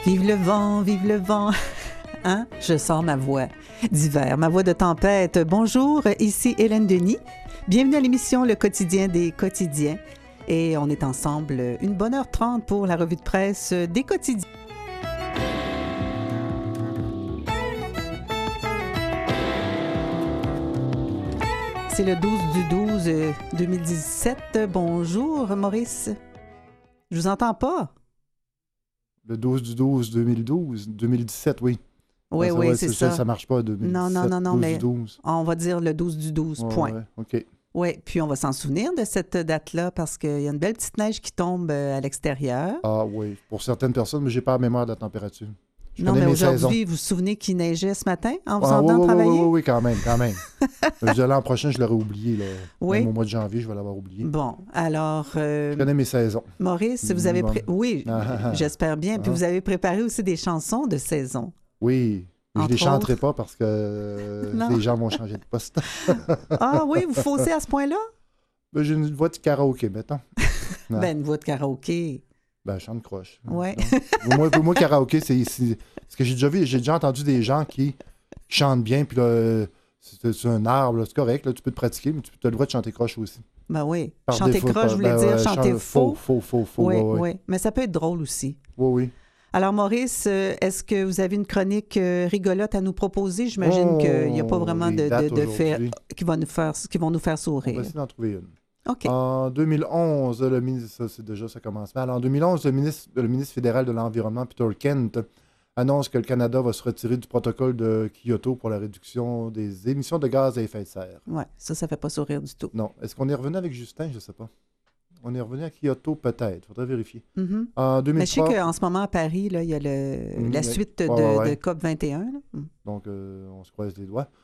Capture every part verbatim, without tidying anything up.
Vive le vent, vive le vent. Hein? Je sors ma voix d'hiver, ma voix de tempête. Bonjour, ici Hélène Denis. Bienvenue à l'émission Le quotidien des quotidiens. Et on est ensemble une bonne heure trente pour la revue de presse des quotidiens. C'est le douze du douze deux mille dix-sept. Bonjour, Maurice. Je vous entends pas. Le douze du douze deux mille douze, deux mille dix-sept, oui. Oui, ça, oui, ouais, c'est, c'est ça. ça. Ça marche pas, deux mille dix-sept, non, non, non, non, douze mais du douze. On va dire le douze du douze, Ouais, point. Ouais, OK. Oui, puis on va s'en souvenir de cette date-là parce qu'il y a une belle petite neige qui tombe à l'extérieur. Ah oui, pour certaines personnes, mais j'ai pas la mémoire de la température. Je non, connais mais mes saisons. aujourd'hui, vous vous souvenez qu'il neigeait ce matin en vous Ah, entendant oui, oui, travailler? Oui, oui, oui, quand même, quand même. Je dis, l'an prochain, je l'aurais oublié. Là. Oui. Même au mois de janvier, je vais l'avoir oublié. Bon, alors... Euh, je connais mes saisons. Maurice, vous avez... Pré... Oui, ah, j'espère bien. Ah. Puis vous avez préparé aussi des chansons de saison. Oui, je ne les Entre chanterai autres. pas parce que Non. les gens vont changer de poste. Ah oui, vous faussez à ce point-là? Ben, j'ai une voix de karaoké, mettons. Non. Ben, une voix de karaoké. Ben, je chante croche. Ouais. Pour moi, pour moi, karaoké, c'est, c'est... Parce que j'ai déjà vu, j'ai déjà entendu des gens qui chantent bien, puis là, c'est, c'est un arbre, là, c'est correct, là, tu peux te pratiquer, mais tu as le droit de chanter croche aussi. Ben oui. Par chanter défaut, croche, je voulais ben, dire, ouais, chanter chante- faux. Faux, faux, faux, Oui, ouais, ouais. oui. Mais ça peut être drôle aussi. Oui, oui. Alors, Maurice, euh, est-ce que vous avez une chronique euh, rigolote à nous proposer? J'imagine Oh, qu'il n'y a pas vraiment de, les dates de, de faits aujourd'hui. qui, va nous faire, qui vont nous faire On va sourire. essayer d'en trouver une. OK. En deux mille onze, le ministre, ça, c'est déjà, ça commence mal. En deux mille onze, le ministre, le ministre fédéral de l'Environnement, Peter Kent, annonce que le Canada va se retirer du protocole de Kyoto pour la réduction des émissions de gaz à effet de serre. Oui, ça, ça ne fait pas sourire du tout. Non. Est-ce qu'on est revenu avec Justin? Je ne sais pas. On est revenu à Kyoto, peut-être. Il faudrait vérifier. Mm-hmm. En deux mille trois... Mais je sais qu'en ce moment, à Paris, là, il y a le, Mmh, la mais... suite ouais, de, ouais, ouais. de COP vingt et un. Là. Mm. Donc, euh, on se croise les doigts.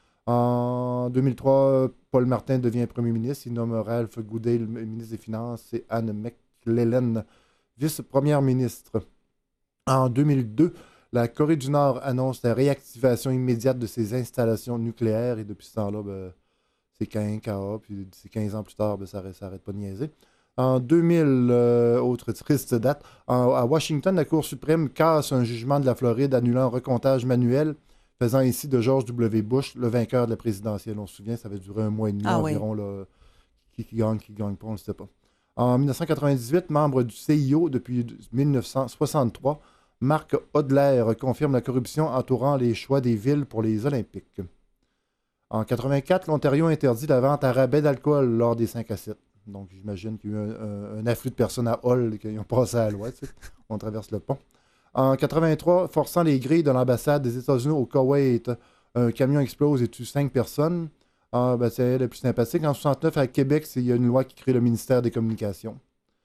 En deux mille trois, Paul Martin devient premier ministre. Il nomme Ralph Goodale, ministre des Finances, et Anne McLellan, vice-première ministre. En deux mille deux, la Corée du Nord annonce la réactivation immédiate de ses installations nucléaires. Et depuis ce temps-là, ben, c'est quinze, puis c'est quinze ans plus tard, ben, ça n'arrête pas de niaiser. En deux mille, euh, autre triste date, en, à Washington, la Cour suprême casse un jugement de la Floride annulant un recomptage manuel, faisant ici de George W. Bush le vainqueur de la présidentielle. On se souvient, ça avait duré un mois et demi Ah, environ. Oui. Là, qui, qui gagne, qui gagne pas, on ne sait pas. En dix-neuf cent quatre-vingt-dix-huit, membre du C I O depuis dix-neuf cent soixante-trois, Marc Hodler confirme la corruption entourant les choix des villes pour les Olympiques. En quatre-vingt-quatre, l'Ontario interdit la vente à rabais d'alcool lors des cinq à sept. Donc, j'imagine qu'il y a eu un, un, un afflux de personnes à Hull qui ont passé à la loi. Tu sais. On traverse le pont. En quatre-vingt-trois, forçant les grilles de l'ambassade des États-Unis au Koweït, un camion explose et tue cinq personnes. Ah, ben, c'est le plus sympathique. En soixante-neuf, à Québec, il y a une loi qui crée le ministère des Communications.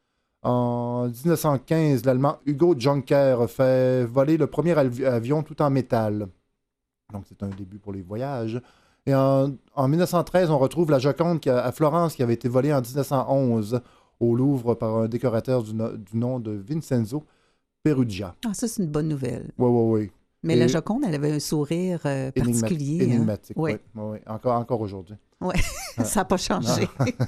En dix-neuf cent quinze, l'Allemand Hugo Juncker fait voler le premier avi- avion tout en métal. Donc, c'est un début pour les voyages. Et en, en dix-neuf cent treize, on retrouve la Joconde qui a, à Florence qui avait été volée en dix-neuf cent onze au Louvre par un décorateur du, no, du nom de Vincenzo Perugia. Ah, ça, c'est une bonne nouvelle. Oui, oui, oui. Mais Et la Joconde, elle avait un sourire euh, particulier. Énigma- énigmatique, oui. oui. Ouais, ouais. Encore, encore aujourd'hui. Oui, ça n'a pas changé.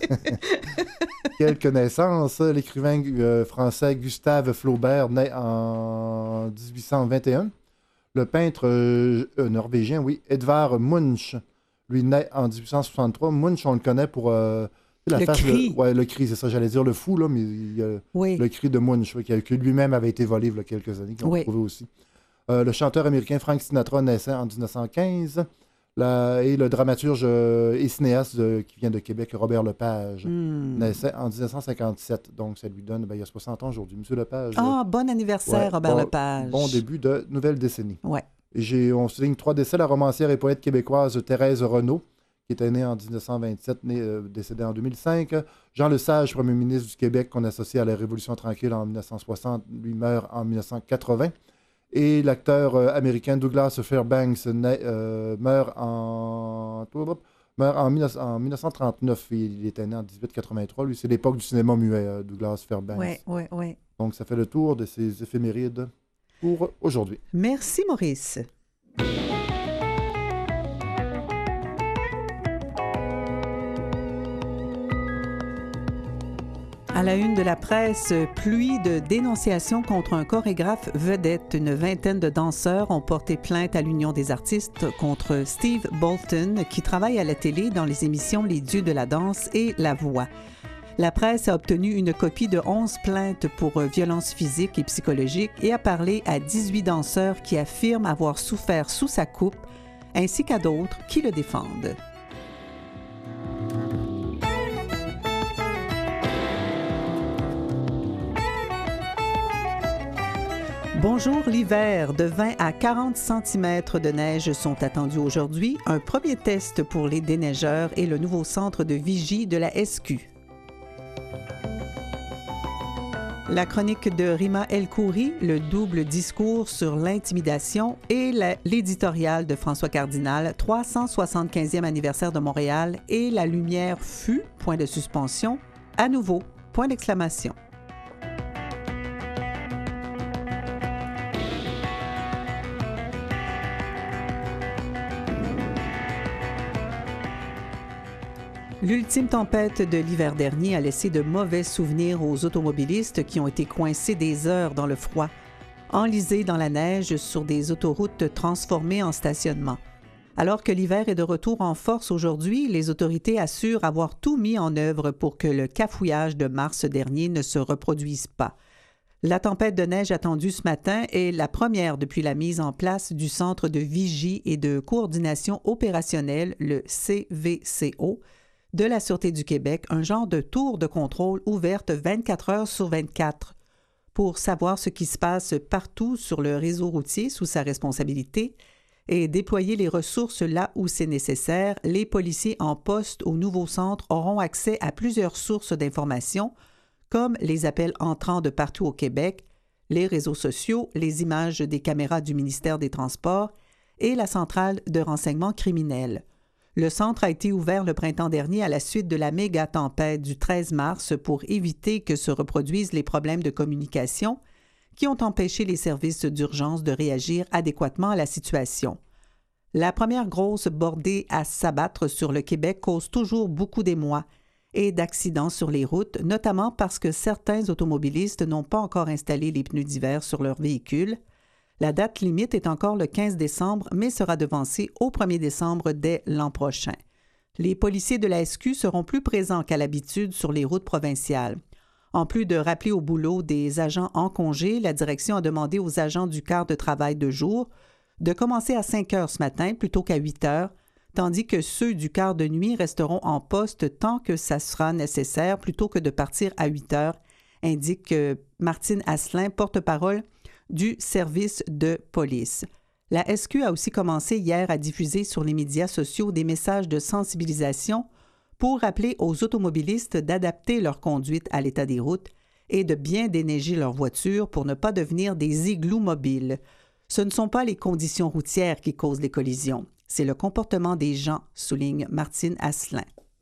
Quelle naissance, l'écrivain euh, français Gustave Flaubert naît en dix-huit cent vingt et un. Le peintre euh, euh, norvégien, oui, Edvard Munch, lui naît en dix-huit cent soixante-trois. Munch, on le connaît pour euh, la le face, cri. Le, ouais, le cri, c'est ça, j'allais dire le fou, là, mais il, euh, oui. le cri de Munch, oui, qui, qui lui-même avait été volé il y a quelques années, qu'on oui. trouvé aussi. Euh, le chanteur américain Frank Sinatra naissait en dix-neuf cent quinze. La, et le dramaturge euh, et cinéaste de, qui vient de Québec, Robert Lepage, mm. naissait en dix-neuf cent cinquante-sept. Donc, ça lui donne, ben, il y a soixante ans aujourd'hui. Monsieur Lepage. Ah, euh, bon anniversaire, ouais, Robert bon, Lepage. Bon début de nouvelle décennie. Oui. Et j'ai, on souligne trois décès. La romancière et poète québécoise Thérèse Renaud, qui était née en dix-neuf cent vingt-sept, née, euh, décédée en deux mille cinq. Jean Lesage, premier ministre du Québec, qu'on associe à la Révolution tranquille en dix-neuf cent soixante, lui meurt en dix-neuf cent quatre-vingts. Et l'acteur euh, américain Douglas Fairbanks naît, euh, meurt en, meurt en, dix-neuf, en dix-neuf cent trente-neuf. Il était né en dix-huit quatre-vingt-trois. Lui, c'est l'époque du cinéma muet, euh, Douglas Fairbanks. Oui, oui, oui. Donc, ça fait le tour de ces éphémérides pour aujourd'hui. Merci, Maurice. À la une de la presse, pluie de dénonciations contre un chorégraphe vedette. Une vingtaine de danseurs ont porté plainte à l'Union des artistes contre Steve Bolton, qui travaille à la télé dans les émissions Les Dieux de la danse et La Voix. La presse a obtenu une copie de onze plaintes pour violences physiques et psychologiques et a parlé à dix-huit danseurs qui affirment avoir souffert sous sa coupe, ainsi qu'à d'autres qui le défendent. Bonjour l'hiver, de vingt à quarante centimètres de neige sont attendus aujourd'hui. Un premier test pour les déneigeurs et le nouveau centre de vigie de la S Q. La chronique de Rima El Khoury, le double discours sur l'intimidation et la, l'éditorial de François Cardinal, trois cent soixante-quinzième anniversaire de Montréal et la lumière fut, point de suspension, à nouveau, point d'exclamation. L'ultime tempête de l'hiver dernier a laissé de mauvais souvenirs aux automobilistes qui ont été coincés des heures dans le froid, enlisés dans la neige sur des autoroutes transformées en stationnement. Alors que l'hiver est de retour en force aujourd'hui, les autorités assurent avoir tout mis en œuvre pour que le cafouillage de mars dernier ne se reproduise pas. La tempête de neige attendue ce matin est la première depuis la mise en place du Centre de vigie et de coordination opérationnelle, le C V C O, de la Sûreté du Québec, un genre de tour de contrôle ouverte vingt-quatre heures sur vingt-quatre pour savoir ce qui se passe partout sur le réseau routier sous sa responsabilité et déployer les ressources là où c'est nécessaire. Les policiers en poste au nouveau centre auront accès à plusieurs sources d'informations, comme les appels entrants de partout au Québec, les réseaux sociaux, les images des caméras du ministère des Transports et la centrale de renseignement criminel. Le centre a été ouvert le printemps dernier à la suite de la méga-tempête du treize mars pour éviter que se reproduisent les problèmes de communication qui ont empêché les services d'urgence de réagir adéquatement à la situation. La première grosse bordée à s'abattre sur le Québec cause toujours beaucoup d'émoi et d'accidents sur les routes, notamment parce que certains automobilistes n'ont pas encore installé les pneus d'hiver sur leurs véhicules. La date limite est encore le quinze décembre, mais sera devancée au premier décembre dès l'an prochain. Les policiers de la S Q seront plus présents qu'à l'habitude sur les routes provinciales. En plus de rappeler au boulot des agents en congé, la direction a demandé aux agents du quart de travail de jour de commencer à cinq heures ce matin plutôt qu'à huit heures, tandis que ceux du quart de nuit resteront en poste tant que ça sera nécessaire plutôt que de partir à huit heures, indique Martine Asselin, porte-parole du service de police. La S Q a aussi commencé hier à diffuser sur les médias sociaux des messages de sensibilisation pour rappeler aux automobilistes d'adapter leur conduite à l'état des routes et de bien déneiger leur voiture pour ne pas devenir des igloos mobiles. Ce ne sont pas les conditions routières qui causent les collisions, c'est le comportement des gens, souligne Martine Asselin.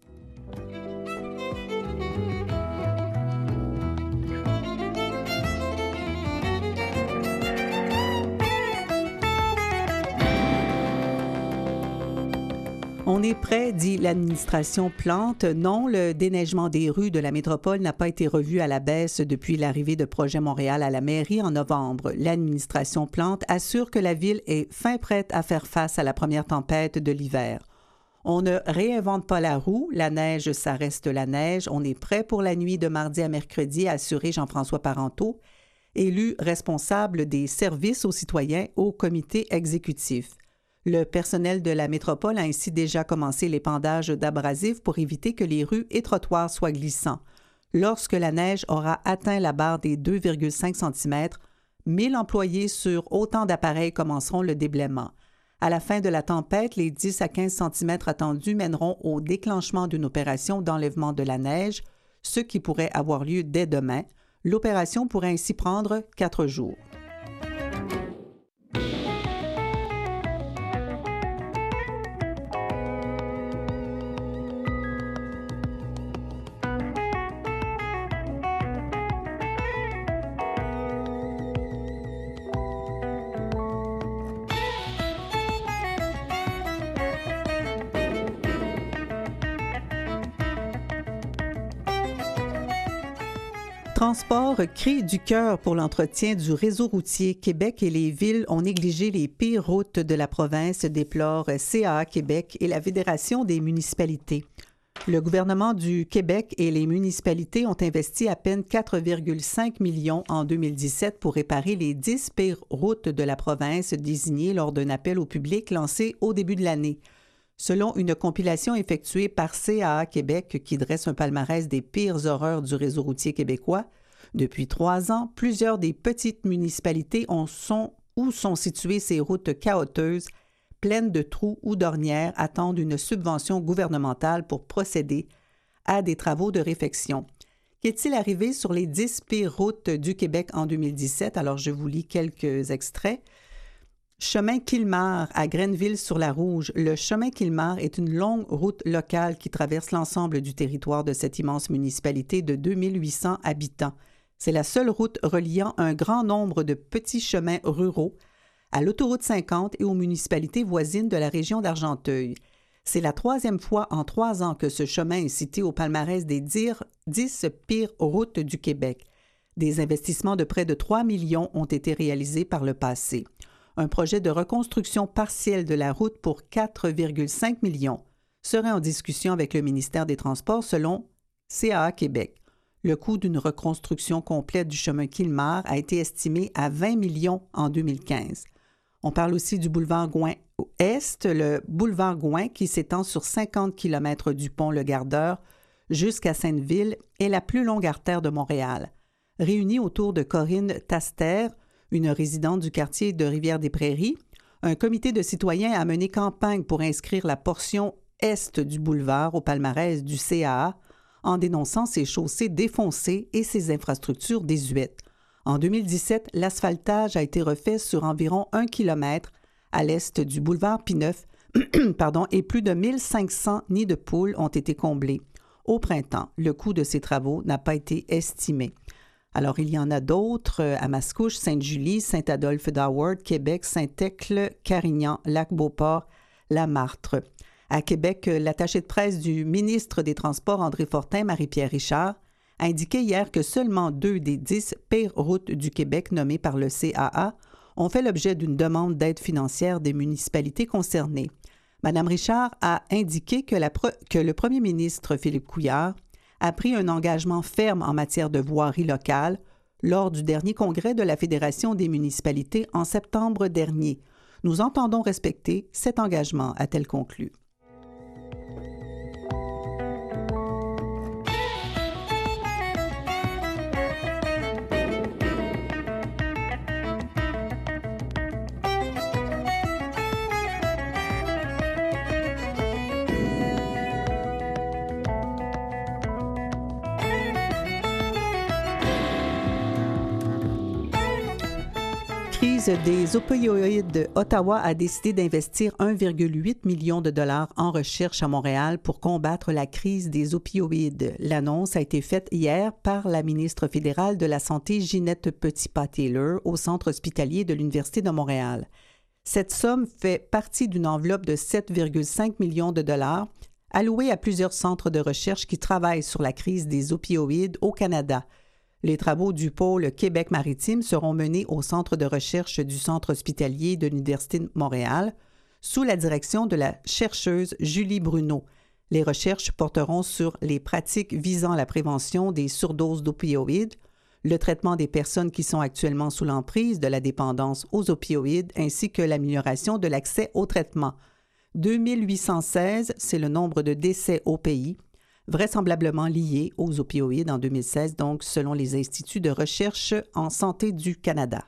On est prêt, dit l'administration Plante. Non, le déneigement des rues de la métropole n'a pas été revu à la baisse depuis l'arrivée de Projet Montréal à la mairie en novembre. L'administration Plante assure que la ville est fin prête à faire face à la première tempête de l'hiver. On ne réinvente pas la roue, la neige, ça reste la neige. On est prêt pour la nuit de mardi à mercredi, a assuré Jean-François Parenteau, élu responsable des services aux citoyens au comité exécutif. Le personnel de la métropole a ainsi déjà commencé l'épandage d'abrasifs pour éviter que les rues et trottoirs soient glissants. Lorsque la neige aura atteint la barre des deux virgule cinq centimètres, mille employés sur autant d'appareils commenceront le déblaiement. À la fin de la tempête, les dix à quinze centimètres attendus mèneront au déclenchement d'une opération d'enlèvement de la neige, ce qui pourrait avoir lieu dès demain. L'opération pourrait ainsi prendre quatre jours. Transport crie du cœur pour l'entretien du réseau routier. Québec et les villes ont négligé les pires routes de la province, déplore C A A Québec et la Fédération des municipalités. Le gouvernement du Québec et les municipalités ont investi à peine quatre virgule cinq millions en deux mille dix-sept pour réparer les dix pires routes de la province désignées lors d'un appel au public lancé au début de l'année. Selon une compilation effectuée par C A A Québec qui dresse un palmarès des pires horreurs du réseau routier québécois, depuis trois ans, plusieurs des petites municipalités ont sont, où sont situées ces routes chaotiques, pleines de trous ou d'ornières, attendent une subvention gouvernementale pour procéder à des travaux de réfection. Qu'est-il arrivé sur les dix pires routes du Québec en deux mille dix-sept? Alors, je vous lis quelques extraits. Chemin Kilmar à Grenville-sur-la-Rouge. Le chemin Kilmar est une longue route locale qui traverse l'ensemble du territoire de cette immense municipalité de deux mille huit cents habitants. C'est la seule route reliant un grand nombre de petits chemins ruraux à l'autoroute cinquante et aux municipalités voisines de la région d'Argenteuil. C'est la troisième fois en trois ans que ce chemin est cité au palmarès des dix pires routes du Québec. Des investissements de près de trois millions ont été réalisés par le passé. Un projet de reconstruction partielle de la route pour quatre virgule cinq millions serait en discussion avec le ministère des Transports selon C A A Québec. Le coût d'une reconstruction complète du chemin Kilmar a été estimé à vingt millions en deux mille quinze. On parle aussi du boulevard Gouin-Est, le boulevard Gouin qui s'étend sur cinquante kilomètres du pont Le Gardeur jusqu'à Sainte-Ville est la plus longue artère de Montréal. Réunie autour de Corinne Taster, une résidente du quartier de Rivière-des-Prairies, un comité de citoyens a mené campagne pour inscrire la portion est du boulevard au palmarès du C A A en dénonçant ses chaussées défoncées et ses infrastructures désuètes. En deux mille dix-sept, l'asphaltage a été refait sur environ un kilomètre à l'est du boulevard Pineuf pardon, et plus de mille cinq cents nids de poules ont été comblés. Au printemps, le coût de ces travaux n'a pas été estimé. Alors, il y en a d'autres à Mascouche, Sainte-Julie, Saint-Adolphe-d'Howard, Québec, Saint-Écle, Carignan, Lac-Beauport, La-Martre. À Québec, l'attaché de presse du ministre des Transports, André Fortin, Marie-Pierre Richard, a indiqué hier que seulement deux des dix pires routes du Québec nommées par le C A A ont fait l'objet d'une demande d'aide financière des municipalités concernées. Mme Richard a indiqué que, la pre- que le premier ministre Philippe Couillard a pris un engagement ferme en matière de voirie locale lors du dernier congrès de la Fédération des municipalités en septembre dernier. Nous entendons respecter cet engagement, a-t-elle conclu. Des opioïdes, Ottawa a décidé d'investir un virgule huit million de dollars en recherche à Montréal pour combattre la crise des opioïdes. L'annonce a été faite hier par la ministre fédérale de la Santé, Ginette Petitpas-Taylor, au centre hospitalier de l'Université de Montréal. Cette somme fait partie d'une enveloppe de sept virgule cinq millions de dollars allouée à plusieurs centres de recherche qui travaillent sur la crise des opioïdes au Canada. Les travaux du pôle Québec maritime seront menés au centre de recherche du centre hospitalier de l'Université de Montréal sous la direction de la chercheuse Julie Bruneau. Les recherches porteront sur les pratiques visant la prévention des surdoses d'opioïdes, le traitement des personnes qui sont actuellement sous l'emprise de la dépendance aux opioïdes ainsi que l'amélioration de l'accès au traitement. deux mille huit cent seize, c'est le nombre de décès au pays, vraisemblablement liés aux opioïdes en deux mille seize, donc selon les instituts de recherche en santé du Canada.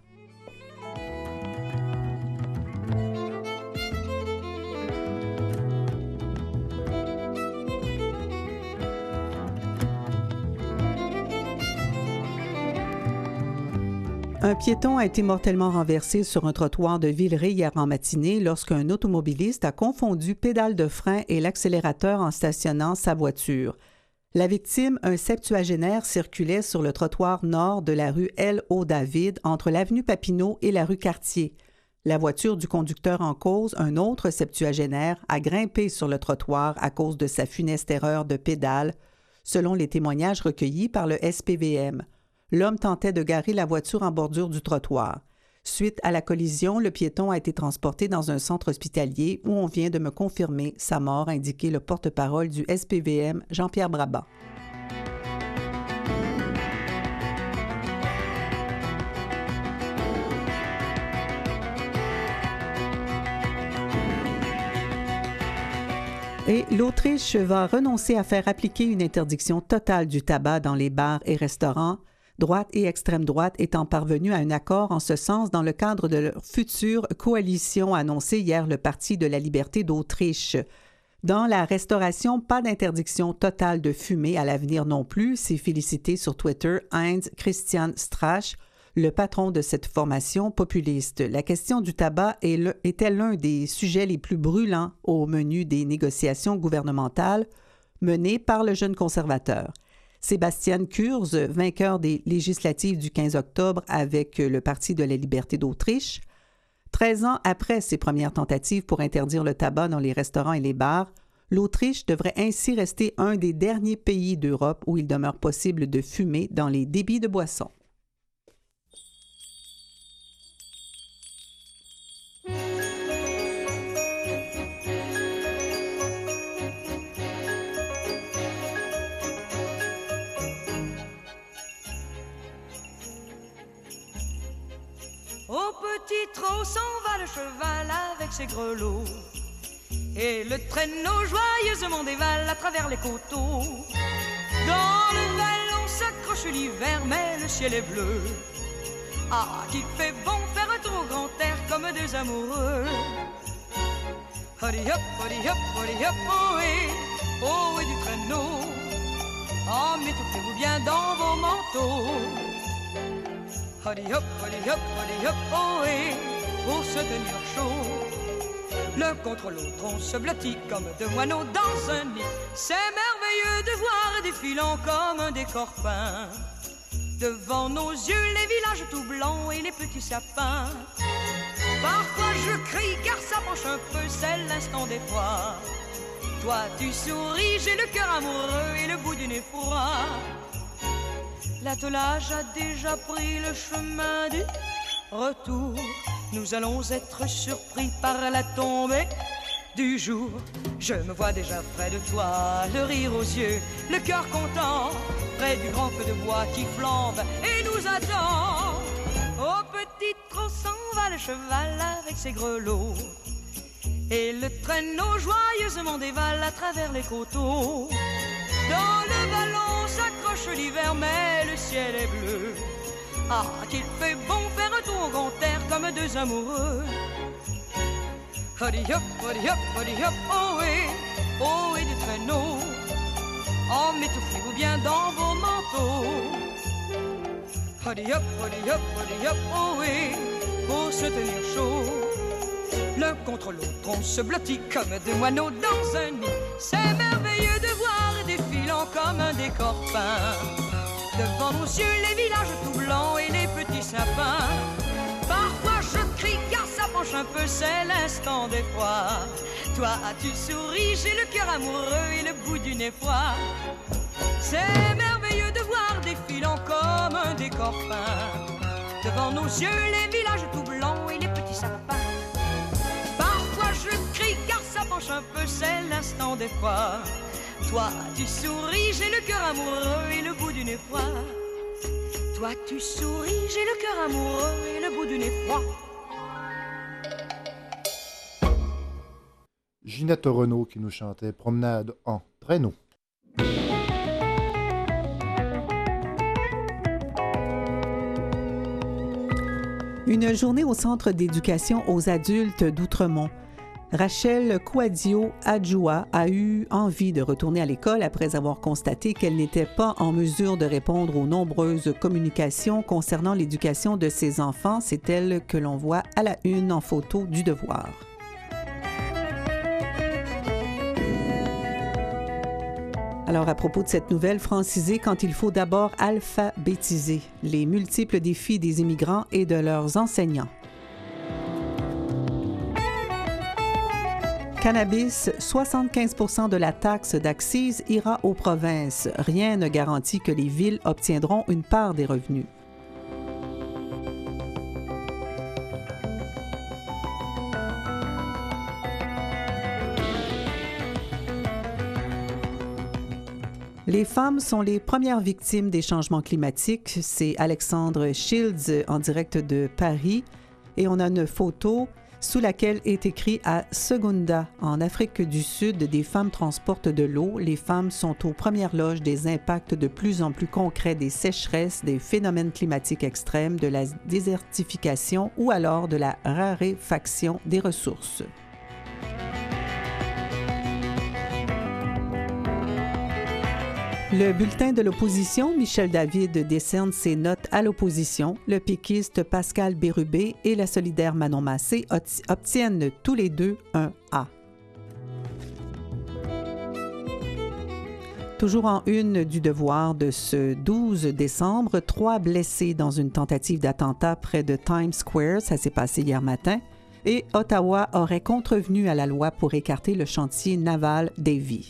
Un piéton a été mortellement renversé sur un trottoir de Villeray hier en matinée lorsqu'un automobiliste a confondu pédale de frein et l'accélérateur en stationnant sa voiture. La victime, un septuagénaire, circulait sur le trottoir nord de la rue L O David entre l'avenue Papineau et la rue Cartier. La voiture du conducteur en cause, un autre septuagénaire, a grimpé sur le trottoir à cause de sa funeste erreur de pédale, selon les témoignages recueillis par le S P V M. L'homme tentait de garer la voiture en bordure du trottoir. Suite à la collision, le piéton a été transporté dans un centre hospitalier où on vient de me confirmer sa mort, a indiqué le porte-parole du S P V M, Jean-Pierre Brabant. Et l'Autriche va renoncer à faire appliquer une interdiction totale du tabac dans les bars et restaurants, droite et extrême droite étant parvenus à un accord en ce sens dans le cadre de leur future coalition annoncée hier le Parti de la liberté d'Autriche. Dans la restauration, pas d'interdiction totale de fumer à l'avenir non plus, s'est félicité sur Twitter Heinz Christian Strache, le patron de cette formation populiste. La question du tabac est le, était l'un des sujets les plus brûlants au menu des négociations gouvernementales menées par le jeune conservateur. Sébastien Kurz, vainqueur des législatives du quinze octobre avec le Parti de la liberté d'Autriche, treize ans après ses premières tentatives pour interdire le tabac dans les restaurants et les bars, l'Autriche devrait ainsi rester un des derniers pays d'Europe où il demeure possible de fumer dans les débits de boissons. Au petit trot s'en va le cheval avec ses grelots, et le traîneau joyeusement dévale à travers les coteaux. Dans le vallon s'accroche l'hiver, mais le ciel est bleu. Ah, qu'il fait bon faire un tour au grand air comme deux amoureux. Hurry hop, hurry hop, hurry hop, oh et, oh et du traîneau. Oh, m'étouffez-vous bien dans vos manteaux. Hurry hop, hurry hop, hurry hop, oh et, pour se tenir chaud. L'un contre l'autre on se blottit comme deux moineaux dans un nid. C'est merveilleux de voir défilant comme un décor peint. Devant nos yeux les villages tout blancs et les petits sapins. Parfois je crie car ça penche un peu, c'est l'instant d'effroi. Toi tu souris, j'ai le cœur amoureux et le bout du nez froid. L'attelage a déjà pris le chemin du retour. Nous allons être surpris par la tombée du jour. Je me vois déjà près de toi, le rire aux yeux, le cœur content, près du grand feu de bois qui flambe et nous attend. Au petit trot s'en va le cheval avec ses grelots, et le traîneau joyeusement dévale à travers les coteaux. Dans le vallon s'accroche l'hiver, mais le ciel est bleu. Ah, qu'il fait bon faire un tour au grand air comme deux amoureux. Hurry hop, hurry hop, hurry hop, oh et, oh et du traîneau. Oh, m'étouffez-vous bien dans vos manteaux. Hurry up, hurry up, hurry up, oh et, pour se tenir chaud. L'un contre l'autre on se blottit comme deux moineaux dans un nid. C'est merveilleux de voir défilant comme un décor peint. Devant nos yeux les villages tout blancs et les petits sapins. Parfois je crie car ça penche un peu, c'est l'instant d'effroi. Toi tu souris, j'ai le cœur amoureux et le bout du nez froid. C'est merveilleux de voir défilant comme un décor peint. Devant nos yeux les villages tout blancs et les petits sapins. Parfois je crie car ça penche un peu, c'est l'instant d'effroi. Toi tu souris, j'ai le cœur amoureux et le bout du nez froid. Toi tu souris, j'ai le cœur amoureux et le bout du nez froid. Ginette Renaud qui nous chantait Promenade en traîneau. Une journée au Centre d'éducation aux adultes d'Outremont. Rachel Kouadio Adjoua a eu envie de retourner à l'école après avoir constaté qu'elle n'était pas en mesure de répondre aux nombreuses communications concernant l'éducation de ses enfants. C'est elle que l'on voit à la une en photo du Devoir. Alors, à propos de cette nouvelle, francisée quand il faut d'abord alphabétiser les multiples défis des immigrants et de leurs enseignants. Cannabis, soixante-quinze pour cent de la taxe d'accise ira aux provinces. Rien ne garantit que les villes obtiendront une part des revenus. Les femmes sont les premières victimes des changements climatiques. C'est Alexandre Shields en direct de Paris. Et on a une photo sous laquelle est écrit à Segunda, en Afrique du Sud, des femmes transportent de l'eau. Les femmes sont aux premières loges des impacts de plus en plus concrets des sécheresses, des phénomènes climatiques extrêmes, de la désertification ou alors de la raréfaction des ressources. Le bulletin de l'opposition, Michel David décerne ses notes à l'opposition. Le péquiste Pascal Bérubé et la solidaire Manon Massé obtiennent tous les deux un A. Toujours en une du Devoir de ce douze décembre, trois blessés dans une tentative d'attentat près de Times Square. Ça s'est passé hier matin. Et Ottawa aurait contrevenu à la loi pour écarter le chantier naval Davie.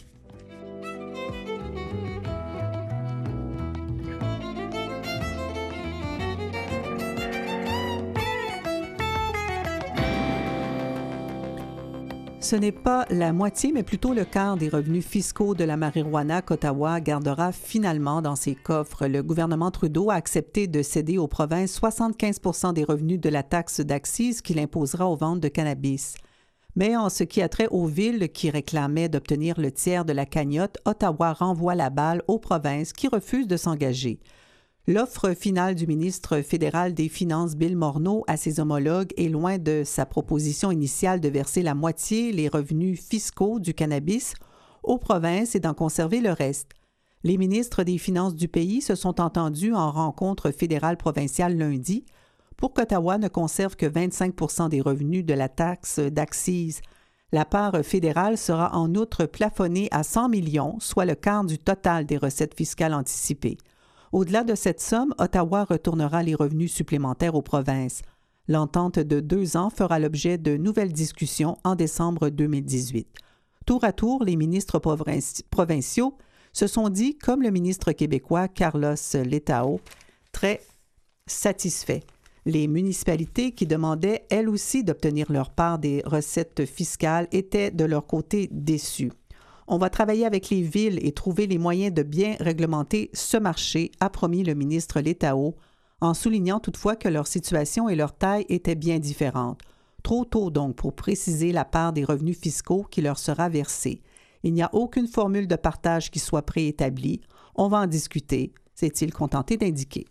Ce n'est pas la moitié, mais plutôt le quart des revenus fiscaux de la marijuana qu'Ottawa gardera finalement dans ses coffres. Le gouvernement Trudeau a accepté de céder aux provinces soixante-quinze pour cent des revenus de la taxe d'accise qu'il imposera aux ventes de cannabis. Mais en ce qui a trait aux villes qui réclamaient d'obtenir le tiers de la cagnotte, Ottawa renvoie la balle aux provinces qui refusent de s'engager. L'offre finale du ministre fédéral des Finances, Bill Morneau, à ses homologues est loin de sa proposition initiale de verser la moitié les revenus fiscaux du cannabis aux provinces et d'en conserver le reste. Les ministres des Finances du pays se sont entendus en rencontre fédérale provinciale lundi pour qu'Ottawa ne conserve que vingt-cinq pour cent des revenus de la taxe d'accise. La part fédérale sera en outre plafonnée à cent millions, soit le quart du total des recettes fiscales anticipées. Au-delà de cette somme, Ottawa retournera les revenus supplémentaires aux provinces. L'entente de deux ans fera l'objet de nouvelles discussions en décembre deux mille dix-huit. Tour à tour, les ministres provinci- provinciaux se sont dit, comme le ministre québécois Carlos Letao, très satisfaits. Les municipalités qui demandaient, elles aussi, d'obtenir leur part des recettes fiscales étaient de leur côté déçues. On va travailler avec les villes et trouver les moyens de bien réglementer ce marché, a promis le ministre Letao, en soulignant toutefois que leur situation et leur taille étaient bien différentes. Trop tôt donc pour préciser la part des revenus fiscaux qui leur sera versée. Il n'y a aucune formule de partage qui soit préétablie. On va en discuter, s'est-il contenté d'indiquer.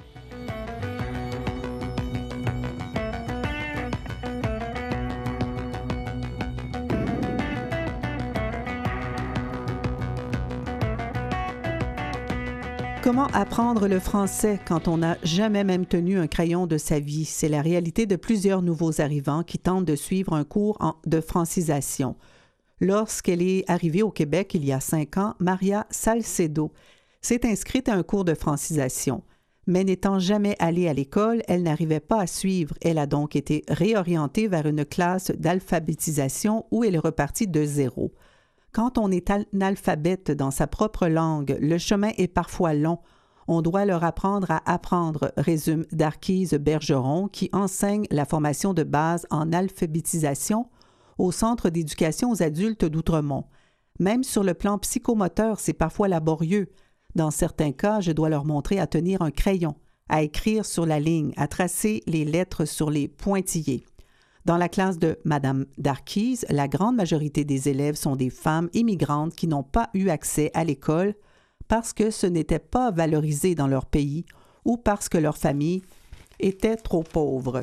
Comment apprendre le français quand on n'a jamais même tenu un crayon de sa vie? C'est la réalité de plusieurs nouveaux arrivants qui tentent de suivre un cours en, de francisation. Lorsqu'elle est arrivée au Québec il y a cinq ans, Maria Salcedo s'est inscrite à un cours de francisation. Mais n'étant jamais allée à l'école, elle n'arrivait pas à suivre. Elle a donc été réorientée vers une classe d'alphabétisation où elle est repartie de zéro. Quand on est analphabète dans sa propre langue, le chemin est parfois long. On doit leur apprendre à apprendre, résume Darquise Bergeron, qui enseigne la formation de base en alphabétisation au Centre d'éducation aux adultes d'Outremont. Même sur le plan psychomoteur, c'est parfois laborieux. Dans certains cas, je dois leur montrer à tenir un crayon, à écrire sur la ligne, à tracer les lettres sur les pointillés. Dans la classe de Madame Darquise, la grande majorité des élèves sont des femmes immigrantes qui n'ont pas eu accès à l'école parce que ce n'était pas valorisé dans leur pays ou parce que leur famille était trop pauvre.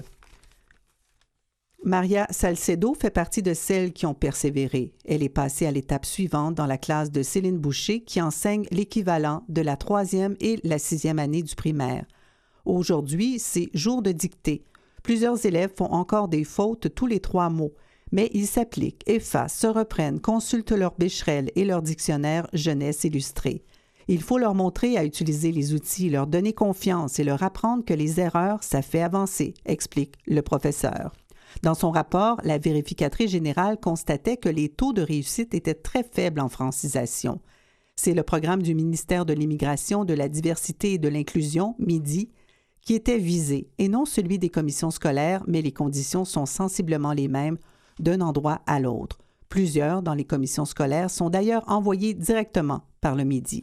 Maria Salcedo fait partie de celles qui ont persévéré. Elle est passée à l'étape suivante dans la classe de Céline Boucher qui enseigne l'équivalent de la troisième et la sixième année du primaire. Aujourd'hui, c'est jour de dictée. Plusieurs élèves font encore des fautes tous les trois mots, mais ils s'appliquent, effacent, se reprennent, consultent leur bécherelle et leur dictionnaire jeunesse illustré. Il faut leur montrer à utiliser les outils, leur donner confiance et leur apprendre que les erreurs, ça fait avancer, explique le professeur. Dans son rapport, la vérificatrice générale constatait que les taux de réussite étaient très faibles en francisation. C'est le programme du ministère de l'Immigration, de la Diversité et de l'Inclusion, MIDI, qui était visé, et non celui des commissions scolaires, mais les conditions sont sensiblement les mêmes d'un endroit à l'autre. Plusieurs, dans les commissions scolaires, sont d'ailleurs envoyés directement par le MIDI.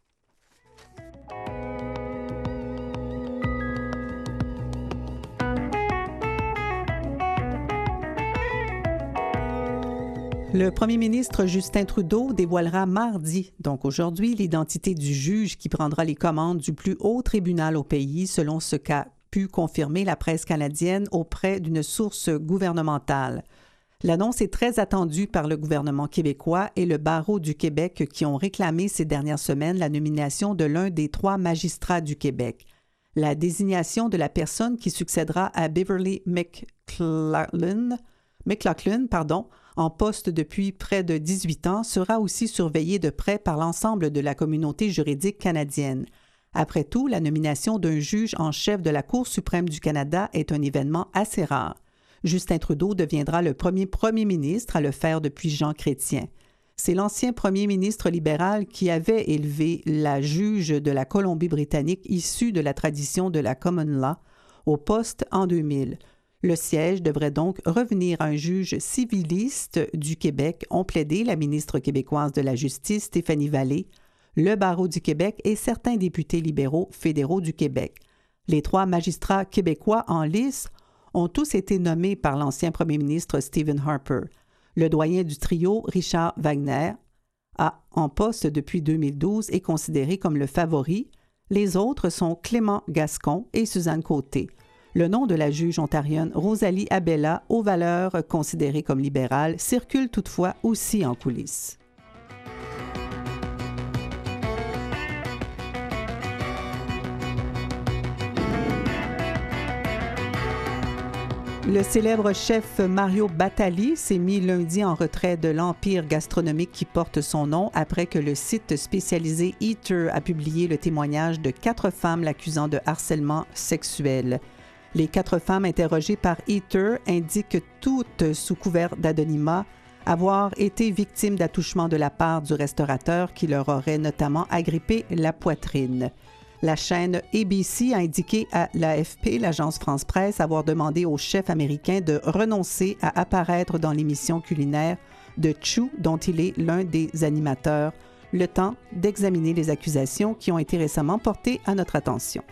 Le premier ministre Justin Trudeau dévoilera mardi, donc aujourd'hui, l'identité du juge qui prendra les commandes du plus haut tribunal au pays, selon ce qu'a pu confirmer la presse canadienne auprès d'une source gouvernementale. L'annonce est très attendue par le gouvernement québécois et le barreau du Québec qui ont réclamé ces dernières semaines la nomination de l'un des trois magistrats du Québec. La désignation de la personne qui succédera à Beverly McLaughlin, McLaughlin pardon, en poste depuis près de dix-huit ans, sera aussi surveillée de près par l'ensemble de la communauté juridique canadienne. Après tout, la nomination d'un juge en chef de la Cour suprême du Canada est un événement assez rare. Justin Trudeau deviendra le premier premier ministre à le faire depuis Jean Chrétien. C'est l'ancien premier ministre libéral qui avait élevé la juge de la Colombie-Britannique issue de la tradition de la common law au poste en deux mille. Le siège devrait donc revenir à un juge civiliste du Québec, ont plaidé la ministre québécoise de la Justice, Stéphanie Vallée, le barreau du Québec et certains députés libéraux fédéraux du Québec. Les trois magistrats québécois en lice ont tous été nommés par l'ancien premier ministre Stephen Harper. Le doyen du trio, Richard Wagner, a en poste depuis deux mille douze, est considéré comme le favori. Les autres sont Clément Gascon et Suzanne Côté. Le nom de la juge ontarienne Rosalie Abella, aux valeurs considérées comme libérales, circule toutefois aussi en coulisses. Le célèbre chef Mario Batali s'est mis lundi en retrait de l'empire gastronomique qui porte son nom après que le site spécialisé Eater a publié le témoignage de quatre femmes l'accusant de harcèlement sexuel. Les quatre femmes interrogées par Eater indiquent toutes, sous couvert d'anonymat, avoir été victimes d'attouchements de la part du restaurateur qui leur aurait notamment agrippé la poitrine. La chaîne A B C a indiqué à l'A F P, l'agence France-Presse, avoir demandé au chef américain de renoncer à apparaître dans l'émission culinaire de Chew, dont il est l'un des animateurs, le temps d'examiner les accusations qui ont été récemment portées à notre attention.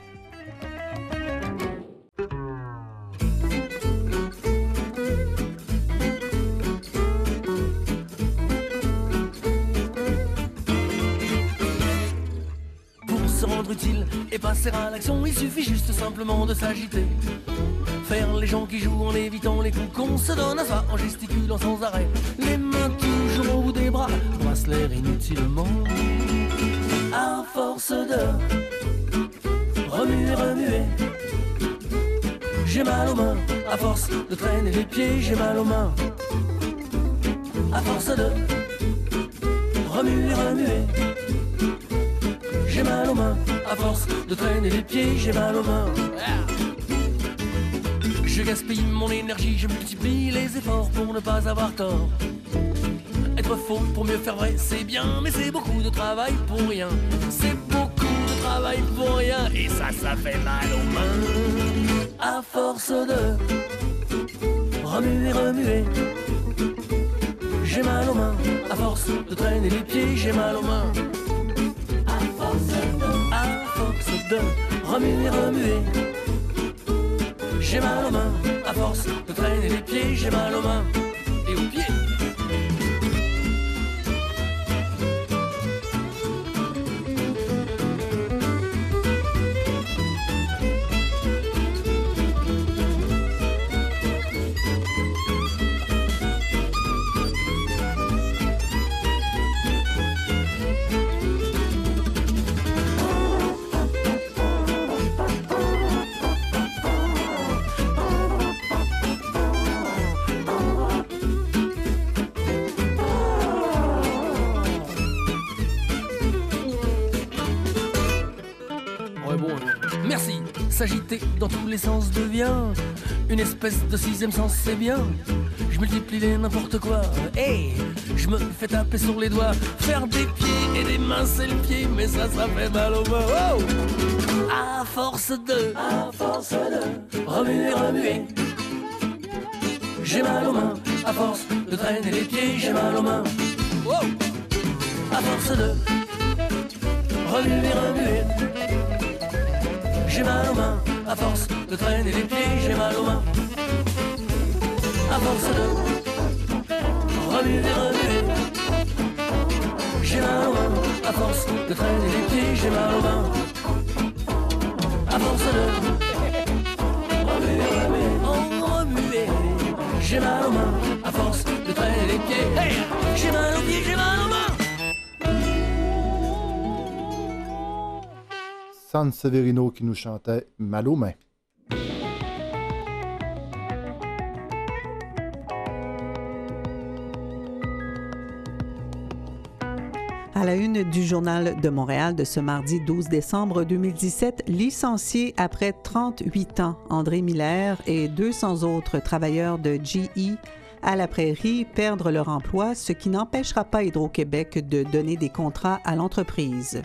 Utile et passer à l'action, il suffit juste simplement de s'agiter. Faire les gens qui jouent en évitant les coups qu'on se donne à soi, en gesticulant sans arrêt, les mains toujours au bout des bras, brasse l'air inutilement. À force de remuer, remuer, j'ai mal aux mains. À force de traîner les pieds, j'ai mal aux mains. À force de remuer, remuer, j'ai mal aux mains. À force de traîner les pieds, j'ai mal aux mains. Je gaspille mon énergie, je multiplie les efforts pour ne pas avoir tort. Être faux pour mieux faire vrai, c'est bien, mais c'est beaucoup de travail pour rien. C'est beaucoup de travail pour rien, et ça, ça fait mal aux mains. À force de remuer, remuer, j'ai mal aux mains. À force de traîner les pieds, j'ai mal aux mains. À force de remuer, remuer, j'ai mal aux mains. À force de traîner les pieds, j'ai mal aux mains et aux pieds. S'agiter dans tous les sens devient une espèce de sixième sens, c'est bien. Je multiplie les n'importe quoi. Hey, je me fais taper sur les doigts. Faire des pieds et des mains, c'est le pied, mais ça, ça fait mal au mains. Oh, à force de, à force de remuer, remuer. J'ai mal aux mains, à force de traîner les pieds, j'ai mal aux mains. Oh, à force de remuer, remuer. J'ai mal aux mains, à force de traîner les pieds, j'ai mal aux mains. À force de remuer, remuer. J'ai mal aux mains, à force de traîner les pieds, j'ai mal aux mains. À force de remuer, remuer, oh, remuer. J'ai mal aux mains, à force de traîner les pieds. Hey, j'ai mal aux pieds, j'ai mal aux mains. San Severino qui nous chantait Mal aux mains. À la une du Journal de Montréal de ce mardi douze décembre deux mille dix-sept, licencié après trente-huit ans, André Miller et deux cents autres travailleurs de G E à la Prairie perdent leur emploi, ce qui n'empêchera pas Hydro-Québec de donner des contrats à l'entreprise.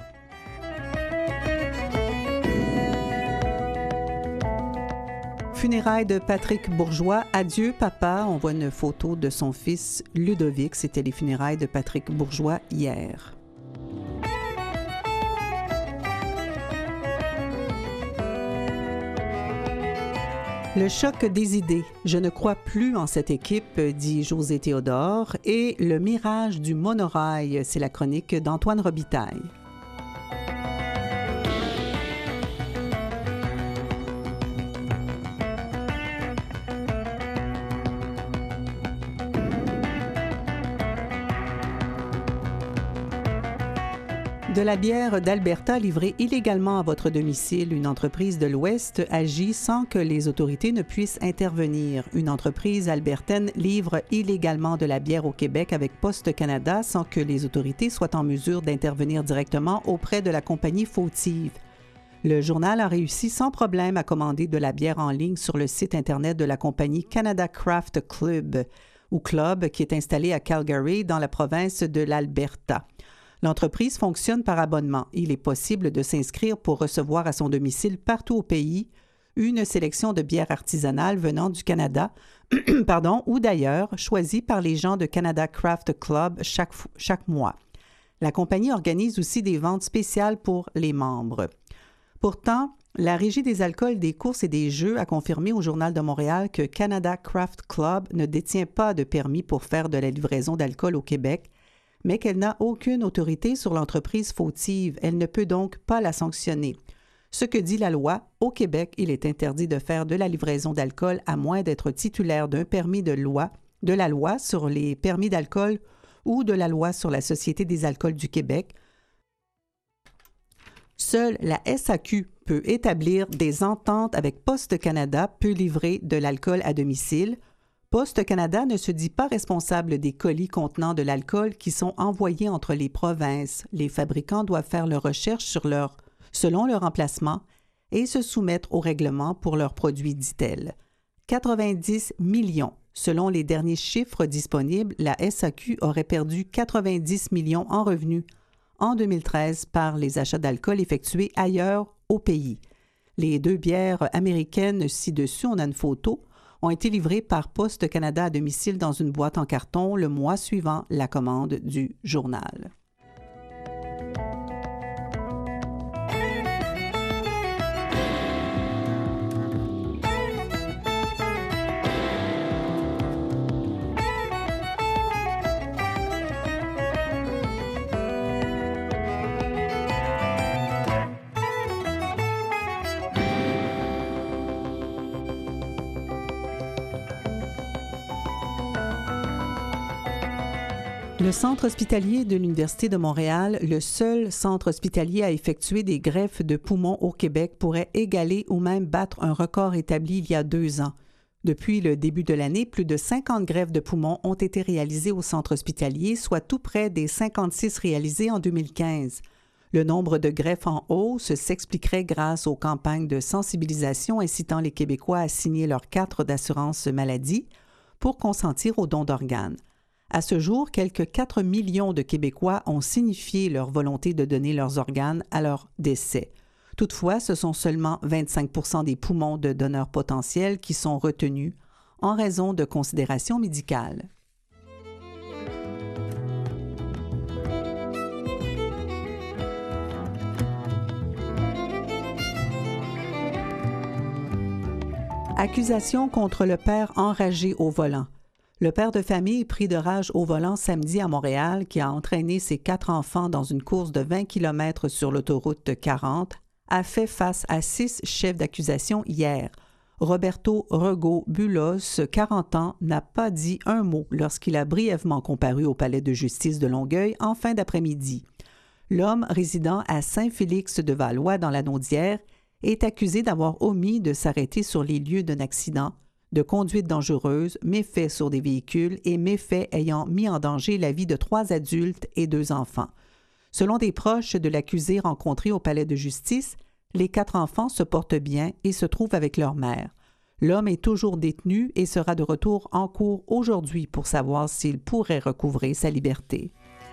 Funérailles de Patrick Bourgeois. Adieu, papa. On voit une photo de son fils Ludovic. C'était les funérailles de Patrick Bourgeois hier. Le choc des idées. Je ne crois plus en cette équipe, dit José Théodore. Et le mirage du monorail, c'est la chronique d'Antoine Robitaille. De la bière d'Alberta livrée illégalement à votre domicile, une entreprise de l'Ouest agit sans que les autorités ne puissent intervenir. Une entreprise albertaine livre illégalement de la bière au Québec avec Poste Canada sans que les autorités soient en mesure d'intervenir directement auprès de la compagnie fautive. Le journal a réussi sans problème à commander de la bière en ligne sur le site Internet de la compagnie Canada Craft Club, ou Club, qui est installé à Calgary, dans la province de l'Alberta. L'entreprise fonctionne par abonnement. Il est possible de s'inscrire pour recevoir à son domicile partout au pays une sélection de bières artisanales venant du Canada pardon, ou d'ailleurs, choisies par les gens de Canada Craft Club chaque, chaque mois. La compagnie organise aussi des ventes spéciales pour les membres. Pourtant, la Régie des alcools, des courses et des jeux a confirmé au Journal de Montréal que Canada Craft Club ne détient pas de permis pour faire de la livraison d'alcool au Québec, mais qu'elle n'a aucune autorité sur l'entreprise fautive. Elle ne peut donc pas la sanctionner. Ce que dit la loi, au Québec, il est interdit de faire de la livraison d'alcool à moins d'être titulaire d'un permis de loi, de la loi sur les permis d'alcool ou de la loi sur la Société des alcools du Québec. Seule la S A Q peut établir des ententes avec Poste Canada, peut livrer de l'alcool à domicile. Poste Canada ne se dit pas responsable des colis contenant de l'alcool qui sont envoyés entre les provinces. Les fabricants doivent faire leurs recherches sur leur, selon leur emplacement et se soumettre au règlement pour leurs produits, dit-elle. quatre-vingt-dix millions. Selon les derniers chiffres disponibles, la S A Q aurait perdu quatre-vingt-dix millions en revenus en deux mille treize par les achats d'alcool effectués ailleurs au pays. Les deux bières américaines ci-dessus, on a une photo, ont été livrés par Poste Canada à domicile dans une boîte en carton le mois suivant la commande du journal. Le centre hospitalier de l'Université de Montréal, le seul centre hospitalier à effectuer des greffes de poumons au Québec, pourrait égaler ou même battre un record établi il y a deux ans. Depuis le début de l'année, plus de cinquante greffes de poumons ont été réalisées au centre hospitalier, soit tout près des cinquante-six réalisées en deux mille quinze. Le nombre de greffes en hausse s'expliquerait grâce aux campagnes de sensibilisation incitant les Québécois à signer leur carte d'assurance maladie pour consentir aux dons d'organes. À ce jour, quelques quatre millions de Québécois ont signifié leur volonté de donner leurs organes à leur décès. Toutefois, ce sont seulement vingt-cinq pour cent des poumons de donneurs potentiels qui sont retenus en raison de considérations médicales. Accusation contre le père enragé au volant. Le père de famille pris de rage au volant samedi à Montréal, qui a entraîné ses quatre enfants dans une course de vingt kilomètres sur l'autoroute quarante, a fait face à six chefs d'accusation hier. Roberto Regaud-Bulos, quarante ans, n'a pas dit un mot lorsqu'il a brièvement comparu au palais de justice de Longueuil en fin d'après-midi. L'homme résidant à Saint-Félix-de-Valois dans la Naudière est accusé d'avoir omis de s'arrêter sur les lieux d'un accident, de conduite dangereuse, méfaits sur des véhicules et méfaits ayant mis en danger la vie de trois adultes et deux enfants. Selon des proches de l'accusé rencontrés au palais de justice, les quatre enfants se portent bien et se trouvent avec leur mère. L'homme est toujours détenu et sera de retour en cours aujourd'hui pour savoir s'il pourrait recouvrer sa liberté.